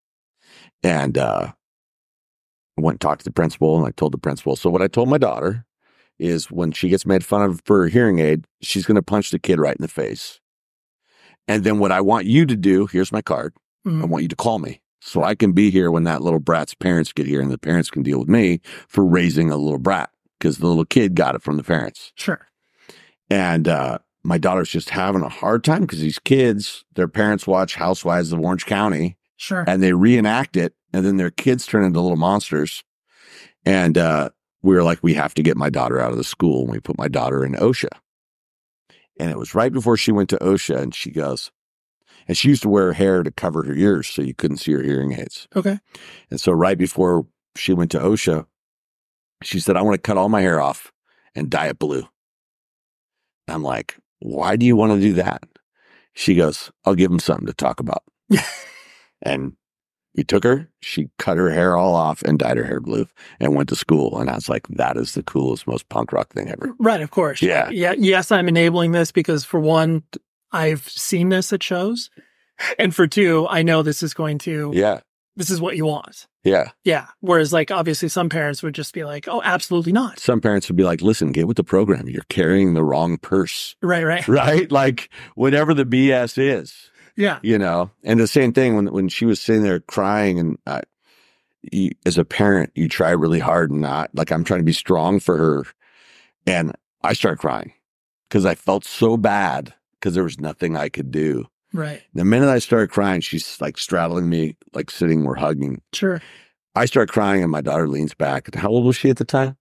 And uh, I went and talked to the principal, and I told the principal. So what I told my daughter is when she gets made fun of for her hearing aid, she's going to punch the kid right in the face. And then what I want you to do, here's my card. Mm-hmm. I want you to call me so I can be here when that little brat's parents get here, and the parents can deal with me for raising a little brat, because the little kid got it from the parents. Sure. And uh, my daughter's just having a hard time because these kids, their parents watch Housewives of Orange County. Sure. And they reenact it, and then their kids turn into little monsters. And uh, we were like, we have to get my daughter out of the school. And we put my daughter in OSHA. And it was right before she went to OSHA, and she goes, and she used to wear hair to cover her ears so you couldn't see her hearing aids. Okay. And so right before she went to OSHA, she said, I want to cut all my hair off and dye it blue. I'm like, why do you want to do that? She goes, I'll give them something to talk about. And we took her, she cut her hair all off and dyed her hair blue and went to school. And I was like, that is the coolest, most punk rock thing ever. Right, of course. Yeah. Yeah. Yes, I'm enabling this because for one, I've seen this at shows. And for two, I know this is going to, Yeah. this is what you want. Yeah. Yeah. Whereas like, obviously some parents would just be like, oh, absolutely not. Some parents would be like, listen, get with the program. You're carrying the wrong purse. Right, right. Right? Like whatever the B S is. Yeah. You know, and the same thing when, when she was sitting there crying, and uh, you, as a parent, you try really hard and not like, I'm trying to be strong for her. And I started crying because I felt so bad because there was nothing I could do. Right. The minute I started crying, she's like straddling me, like sitting, we're hugging. Sure. I start crying and my daughter leans back. How old was she at the time?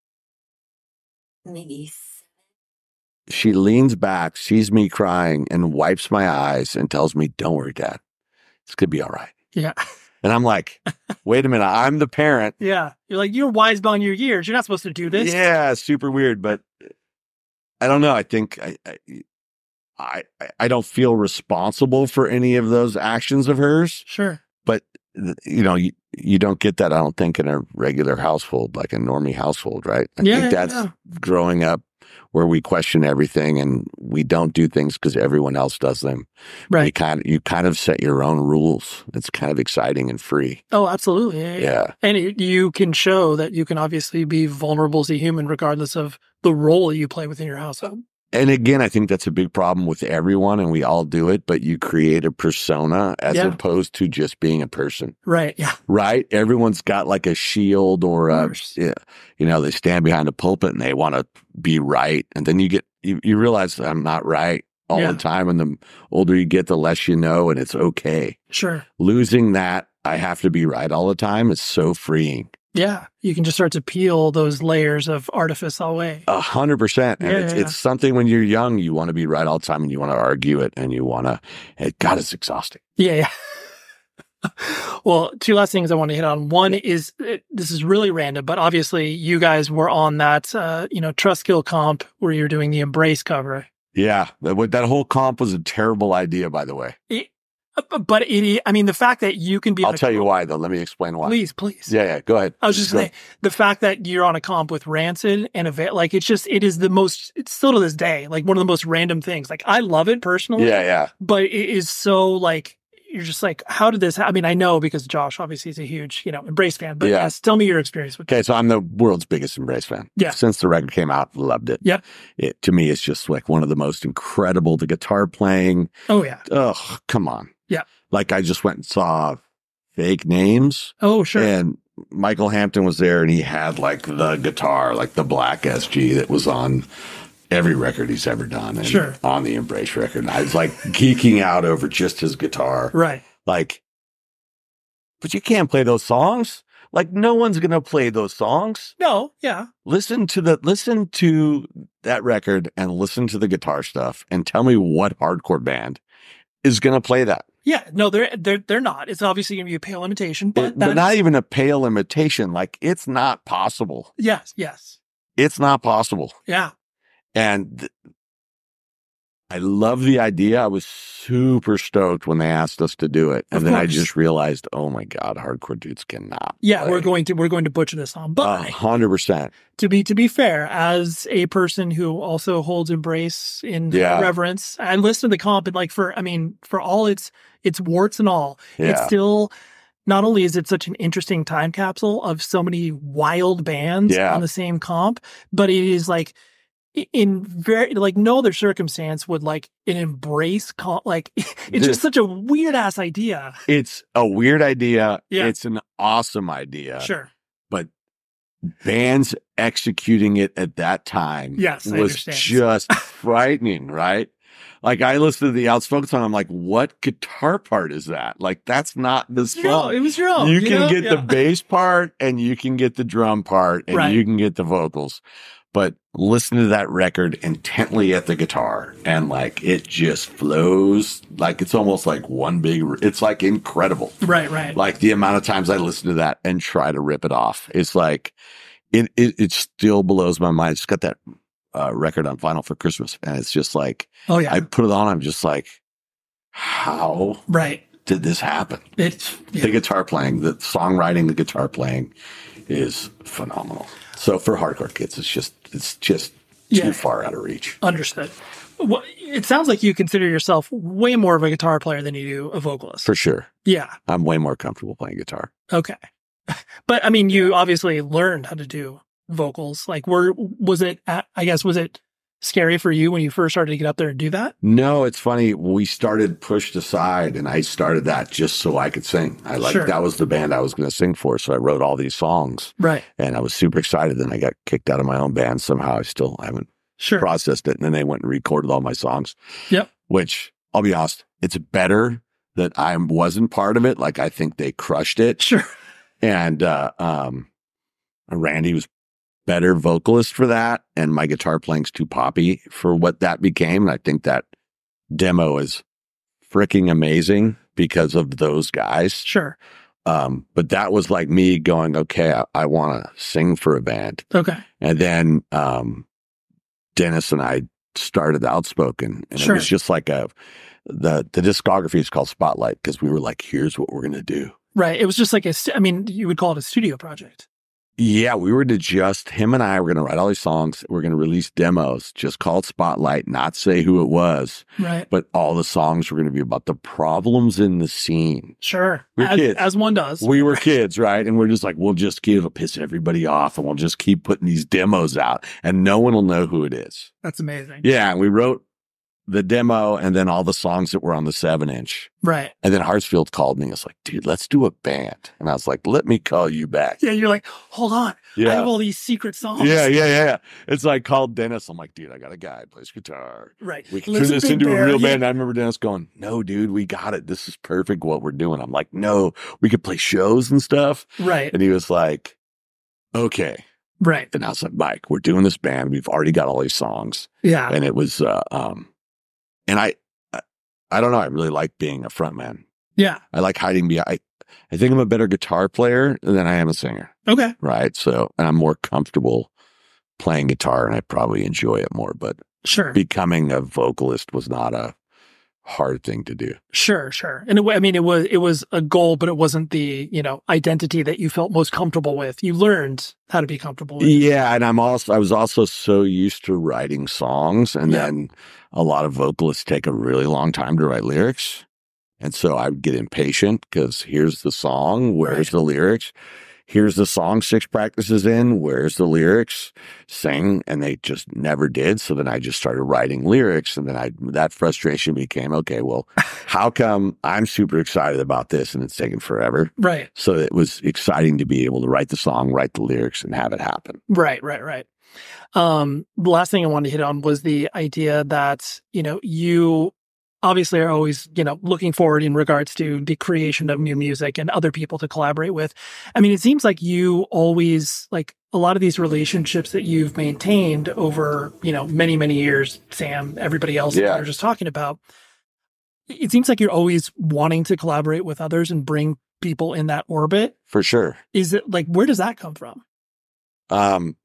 Maybe. She leans back, sees me crying, and wipes my eyes and tells me, don't worry, Dad. It's going to be all right. Yeah. And I'm like, wait a minute. I'm the parent. Yeah. You're like, you're wise beyond your years. You're not supposed to do this. Yeah, super weird. But I don't know. I think I, I, I, I don't feel responsible for any of those actions of hers. Sure. But, you know, you, you don't get that, I don't think, in a regular household, like a normie household, right? I Yeah, think yeah, that's yeah. growing up where we question everything and we don't do things because everyone else does them. Right. You kind of, you kind of set your own rules. It's kind of exciting and free. Oh, absolutely. Yeah. yeah. Yeah. And it, you can show that you can obviously be vulnerable as a human, regardless of the role you play within your household. And again, I think that's a big problem with everyone, and we all do it, but you create a persona as Yeah. opposed to just being a person, Right. Yeah. right? Everyone's got like a shield or Of a, course. yeah, you know, they stand behind a pulpit and they want to be right. And then you get, you, you realize that I'm not right all Yeah. the time. And the older you get, the less you know, and it's okay. Sure. Losing that I have to be right all the time is so freeing. Yeah. You can just start to peel those layers of artifice away. A hundred percent. And Yeah, it's, yeah, yeah. it's something when you're young, you want to be right all the time and you want to argue it and you want to, it, God, it's exhausting. Yeah. Yeah. Well, two last things I want to hit on. One is it, this is really random, but obviously you guys were on that, uh, you know, Trustkill comp where you're doing the Embrace cover. Yeah. That, that whole comp was a terrible idea, by the way. It, but it, I mean, the fact that you can be, I'll on a tell you comp- why, though. Let me explain why. Please, please. Yeah, yeah. Go ahead. I was just Go saying the fact that you're on a comp with Rancid and Ava- like it's just it is the most. It's still to this day like one of the most random things. Like I love it personally, Yeah, yeah. but it is so like you're just like, how did this? Ha-? I mean, I know because Josh obviously is a huge you know Embrace fan, but Yeah. yes, tell me your experience with. Okay, so I'm the world's biggest Embrace fan. Yeah. Since the record came out, loved it. Yeah. It to me, it's just like one of the most incredible. The guitar playing. Oh yeah. Oh, come on. Yeah. Like I just went and saw Fake Names. Oh sure. And Michael Hampton was there and he had like the guitar, like the black S G that was on every record he's ever done. And Sure. on the Embrace record. And I was like geeking out over just his guitar. Right. Like, but you can't play those songs. Like no one's going to play those songs. No. Yeah. Listen to the, listen to that record and listen to the guitar stuff and tell me what hardcore band is going to play that. Yeah. No, they're they're they're not. It's obviously going to be a pale imitation, but, It- that but not is- even a pale imitation. Like it's not possible. yes. Yes. It's not possible. Yeah. And th- I love the idea. I was super stoked when they asked us to do it. And Of then I course. just realized, oh my God, hardcore dudes cannot. Yeah. play. We're going to we're going to butcher this song, A but. hundred percent. To be to be fair, as a person who also holds Embrace in Yeah. reverence, I listened to the comp and like for I mean, for all its its warts and all, it's Yeah. still not only is it such an interesting time capsule of so many wild bands Yeah. on the same comp, but it is like i- in very like no other circumstance would like an Embrace comp like it's Dude. just such a weird ass idea. It's a weird idea. Yeah. It's an awesome idea. Sure. But bands executing it at that time Yes, I was understand. just frightening, right? Like I listened to the Outspoken song, I'm like, what guitar part is that? Like that's not the You know, song. it was your own. you can know? get the Yeah. bass part and you can get the drum part and Right. you can get the vocals. But listen to that record intently at the guitar and like it just flows like it's almost like one big, it's like incredible. Right, right. Like the amount of times I listen to that and try to rip it off. It's like, it, it, it still blows my mind. It's got that uh, record on vinyl for Christmas. And it's just like, Oh yeah. I put it on. I'm just like, how right. did this happen? It's The yeah. guitar playing, the songwriting, the guitar playing is phenomenal. So for hardcore kids, it's just, it's just too Yeah. far out of reach. Understood. Well, it sounds like you consider yourself way more of a guitar player than you do a vocalist. For sure. Yeah. I'm way more comfortable playing guitar. Okay. But I mean, you obviously learned how to do vocals. Like, were was it? I guess was it scary for you when you first started to get up there and do that? No, it's funny. We started Pushed Aside, and I started that just so I could sing. I like Sure. that was the band I was going to sing for, so I wrote all these songs, Right. and I was super excited. Then I got kicked out of my own band somehow. I still haven't Sure. processed it, and then they went and recorded all my songs. Yep. Which I'll be honest, it's better that I wasn't part of it. Like I think they crushed it, Sure. and uh, um, Randy was better vocalist for that, and my guitar playing's too poppy for what that became. And I think that demo is freaking amazing because of those guys. Sure. Um, but that was like me going, okay, I, I want to sing for a band. Okay. And then um, Dennis and I started Outspoken, and Sure. it was just like a the the discography is called Spotlight because we were like, here's what we're gonna do. Right. It was just like a. st- I mean, you would call it a studio project. Yeah, we were to just, him and I were going to write all these songs. We're going to release demos, just called Spotlight, not say who it was. Right. But all the songs were going to be about the problems in the scene. Sure. We're as, kids. as one does. We were kids, right? And we're just like, we'll just keep piss everybody off and we'll just keep putting these demos out and no one will know who it is. That's amazing. Yeah. And we wrote the demo and then all the songs that were on the seven inch. Right. And then Hartsfield called me and was like, dude, let's do a band. And I was like, let me call you back. Yeah. You're like, hold on. Yeah. I have all these secret songs. Yeah, yeah, yeah. It's like called Dennis. I'm like, dude, I got a guy who plays guitar. Right. We can Listen, turn this Big into Bear, a real yeah. band. And I remember Dennis going, no, dude, we got it. This is perfect what we're doing. I'm like, no, we could play shows and stuff. Right. And he was like, okay. Right. And I was like, Mike, we're doing this band. We've already got all these songs. Yeah. And it was, uh, um, and I, I, I don't know. I really like being a frontman. Yeah. I like hiding behind. I, I think I'm a better guitar player than I am a singer. Okay. Right. So, and I'm more comfortable playing guitar and I probably enjoy it more, but Sure. becoming a vocalist was not a hard thing to do. Sure, sure. And it, I mean, it was, it was a goal, but it wasn't the, you know, identity that you felt most comfortable with. You learned how to be comfortable with. Yeah. And I'm also, I was also so used to writing songs and Yeah. then a lot of vocalists take a really long time to write lyrics. And so I would get impatient because here's the song. Where's Right. the lyrics? Here's the song six practices in. Where's the lyrics? Sing. And they just never did. So then I just started writing lyrics. And then I, that frustration became, okay, well, how come I'm super excited about this and it's taken forever? Right. So it was exciting to be able to write the song, write the lyrics and have it happen. Right, right, right. Um, the last thing I wanted to hit on was the idea that, you know, you obviously are always, you know, looking forward in regards to the creation of new music and other people to collaborate with. I mean, it seems like you always, like a lot of these relationships that you've maintained over, you know, many, many years, Sam, everybody else Yeah. that you're just talking about, it seems like you're always wanting to collaborate with others and bring people in that orbit. For sure. Is it like, where does that come from? Um,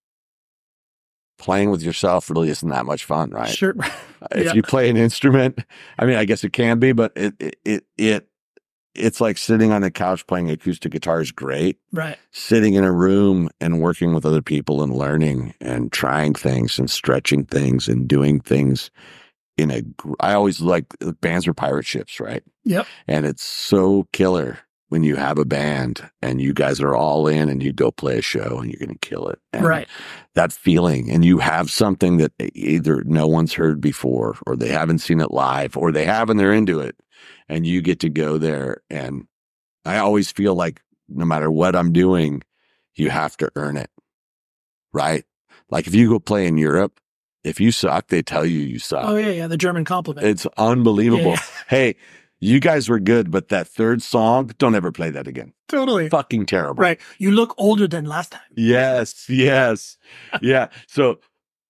playing with yourself really isn't that much fun, right? Sure. If Yeah. you play an instrument, I mean, I guess it can be, but it, it, it, it, it's like sitting on the couch playing acoustic guitar is great. Right. Sitting in a room and working with other people and learning and trying things and stretching things and doing things in a, gr- I always like bands are pirate ships, right? Yep. And it's so killer when you have a band and you guys are all in and you go play a show and you're going to kill it. And Right. that feeling, and you have something that either no one's heard before or they haven't seen it live or they have and they're into it. And you get to go there. And I always feel like no matter what I'm doing, you have to earn it. Right? Like if you go play in Europe, if you suck, they tell you you suck. Oh yeah, yeah. The German compliment. It's unbelievable. Yeah. Hey, you guys were good, but that third song, don't ever play that again. Totally. Fucking terrible. Right. You look older than last time. Yes, yes. Yeah. So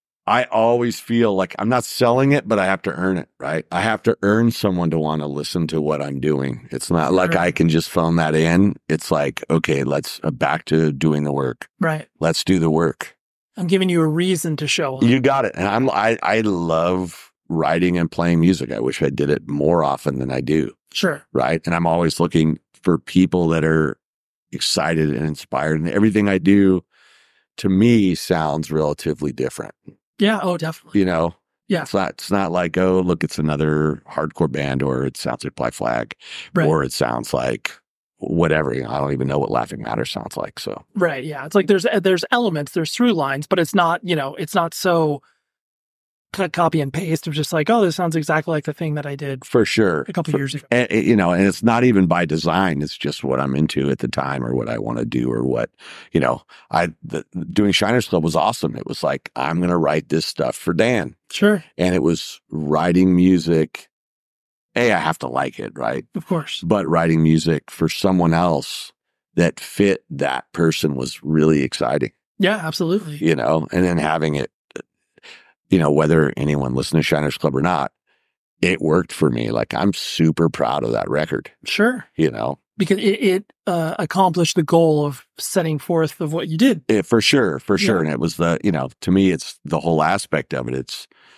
I always feel like I'm not selling it, but I have to earn it, right? I have to earn someone to want to listen to what I'm doing. It's not like Sure. I can just phone that in. It's like, okay, let's uh, back to doing the work. Right. Let's do the work. I'm giving you a reason to show up. You got it. And I'm, I, I love writing and playing music. I wish I did it more often than I do. Sure. Right. And I'm always looking for people that are excited and inspired. And everything I do to me sounds relatively different. Yeah. Oh, definitely. You know? Yeah. It's not it's not like, oh, look, it's another hardcore band, or it sounds like Black Flag, Right. or it sounds like whatever. You know, I don't even know what Laughing Matter sounds like. So Right. Yeah. It's like there's there's elements, there's through lines, but it's not, you know, it's not so cut, copy and paste of just like, oh, this sounds exactly like the thing that I did for sure. a couple For- years ago. And, and, you know, and it's not even by design. It's just what I'm into at the time or what I want to do or what, you know, I, the, doing Shiners Club was awesome. It was like, I'm going to write this stuff for Dan. Sure. And it was writing music. A, I have to like it, right? Of course. But writing music for someone else that fit that person was really exciting, Yeah, absolutely. you know, and then having it, you know, whether anyone listened to Shiners Club or not, it worked for me. Like I'm super proud of that record, Sure. you know, Because it, it uh, accomplished the goal of setting forth of what you did. it, for sure, for sure. Yeah. And it was the, you know, to me, it's the whole aspect of it. It's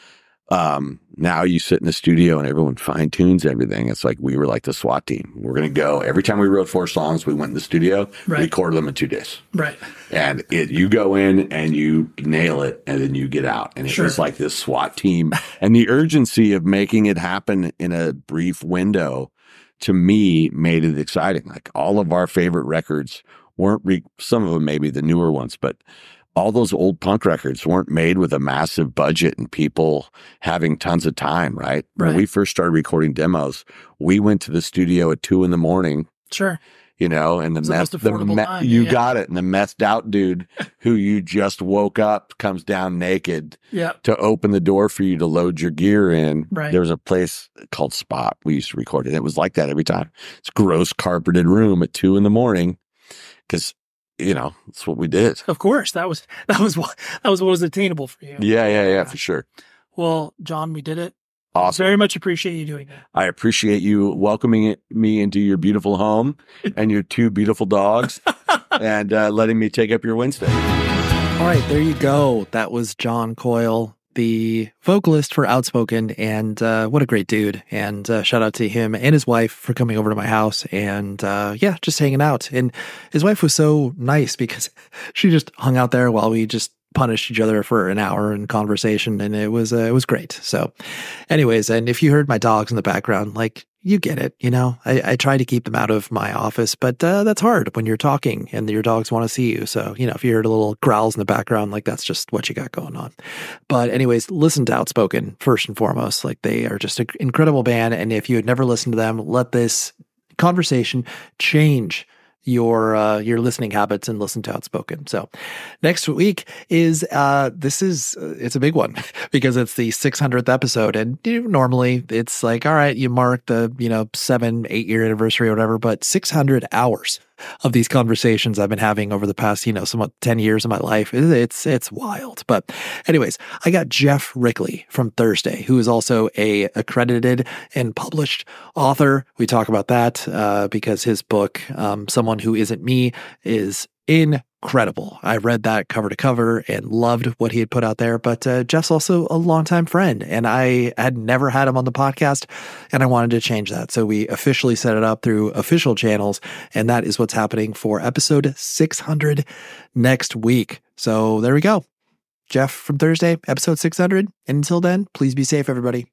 um, now you sit in the studio and everyone fine tunes everything. It's like we were like the SWAT team. We're going to go every time we wrote four songs, we went in the studio, right. recorded them in two days. Right. And it, you go in and you nail it and then you get out. And it Sure. was like this SWAT team and the urgency of making it happen in a brief window to me made it exciting. Like all of our favorite records weren't, re- some of them maybe the newer ones, but all those old punk records weren't made with a massive budget and people having tons of time, right? Right. When we first started recording demos, we went to the studio at two in the morning, Sure. you know, and the It's the meth, most the affordable me- time, you yeah. got it. And the methed out dude who you just woke up comes down naked Yeah. to open the door for you to load your gear in. Right. There was a place called Spot. We used to record it. It was like that every time. It's a gross carpeted room at two in the morning because, you know, that's what we did. Of course. That was, that was what, that was what was attainable for you. Yeah, yeah, yeah, for sure. Well, John, we did it. Awesome. Very much appreciate you doing that. I appreciate you welcoming it, me into your beautiful home and your two beautiful dogs and uh, letting me take up your Wednesday. All right, there you go. That was John Coyle, the vocalist for Outspoken, and uh, what a great dude. And uh, shout out to him and his wife for coming over to my house and, uh, yeah, just hanging out. And his wife was so nice because she just hung out there while we just punished each other for an hour in conversation, and it was uh, it was great. So anyways, and if you heard my dogs in the background, like, you get it, you know, I, I try to keep them out of my office, but uh, that's hard when you're talking and your dogs want to see you. So, you know, if you heard a little growls in the background, like, that's just what you got going on. But anyways, listen to Outspoken first and foremost. Like, they are just an incredible band. And if you had never listened to them, let this conversation change your uh, your listening habits and listen to Outspoken. So next week is uh this is uh, it's a big one because it's the six hundredth episode, and you know, normally it's like, all right, you mark the, you know, seven eight year anniversary or whatever, but six hundred hours of these conversations I've been having over the past, you know, somewhat ten years of my life. It's it's wild. But anyways, I got Jeff Rickley from Thursday, who is also a accredited and published author. We talk about that uh, because his book, um, Someone Who Isn't Me, is incredible. I read that cover to cover and loved what he had put out there. But uh, Jeff's also a longtime friend, and I had never had him on the podcast, and I wanted to change that. So we officially set it up through official channels, and that is what's happening for episode six hundred next week. So there we go. Jeff from Thursday, episode six hundred. And until then, please be safe, everybody.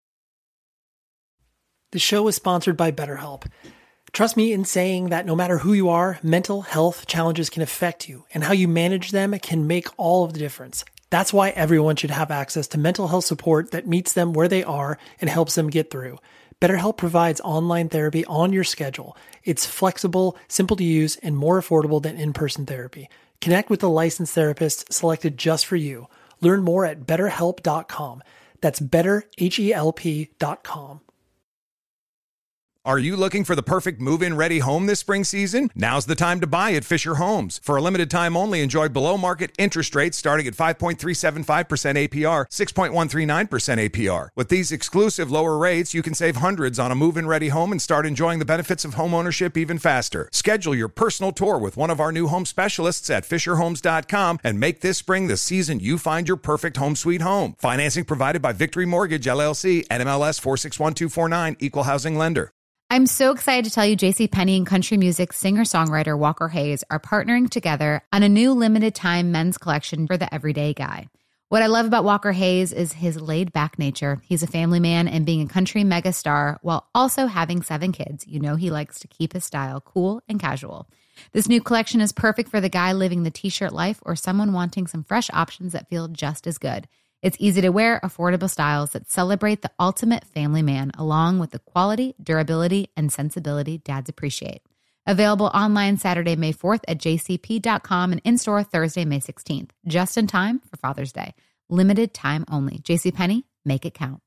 The show is sponsored by BetterHelp. Trust me in saying that no matter who you are, mental health challenges can affect you, and how you manage them can make all of the difference. That's why everyone should have access to mental health support that meets them where they are and helps them get through. BetterHelp provides online therapy on your schedule. It's flexible, simple to use, and more affordable than in-person therapy. Connect with a licensed therapist selected just for you. Learn more at better help dot com. That's better help dot com. Are you looking for the perfect move-in ready home this spring season? Now's the time to buy at Fisher Homes. For a limited time only, enjoy below-market interest rates starting at five point three seven five percent A P R, six point one three nine percent A P R. With these exclusive lower rates, you can save hundreds on a move-in ready home and start enjoying the benefits of homeownership even faster. Schedule your personal tour with one of our new home specialists at fisher homes dot com and make this spring the season you find your perfect home sweet home. Financing provided by Victory Mortgage, L L C, N M L S four six one two four nine, Equal Housing Lender. I'm so excited to tell you JCPenney and country music singer-songwriter Walker Hayes are partnering together on a new limited-time men's collection for the everyday guy. What I love about Walker Hayes is his laid-back nature. He's a family man, and being a country megastar while also having seven kids, you know he likes to keep his style cool and casual. This new collection is perfect for the guy living the t-shirt life or someone wanting some fresh options that feel just as good. It's easy to wear, affordable styles that celebrate the ultimate family man, along with the quality, durability, and sensibility dads appreciate. Available online Saturday, May fourth at j c p dot com and in-store Thursday, May sixteenth. Just in time for Father's Day. Limited time only. JCPenney, make it count.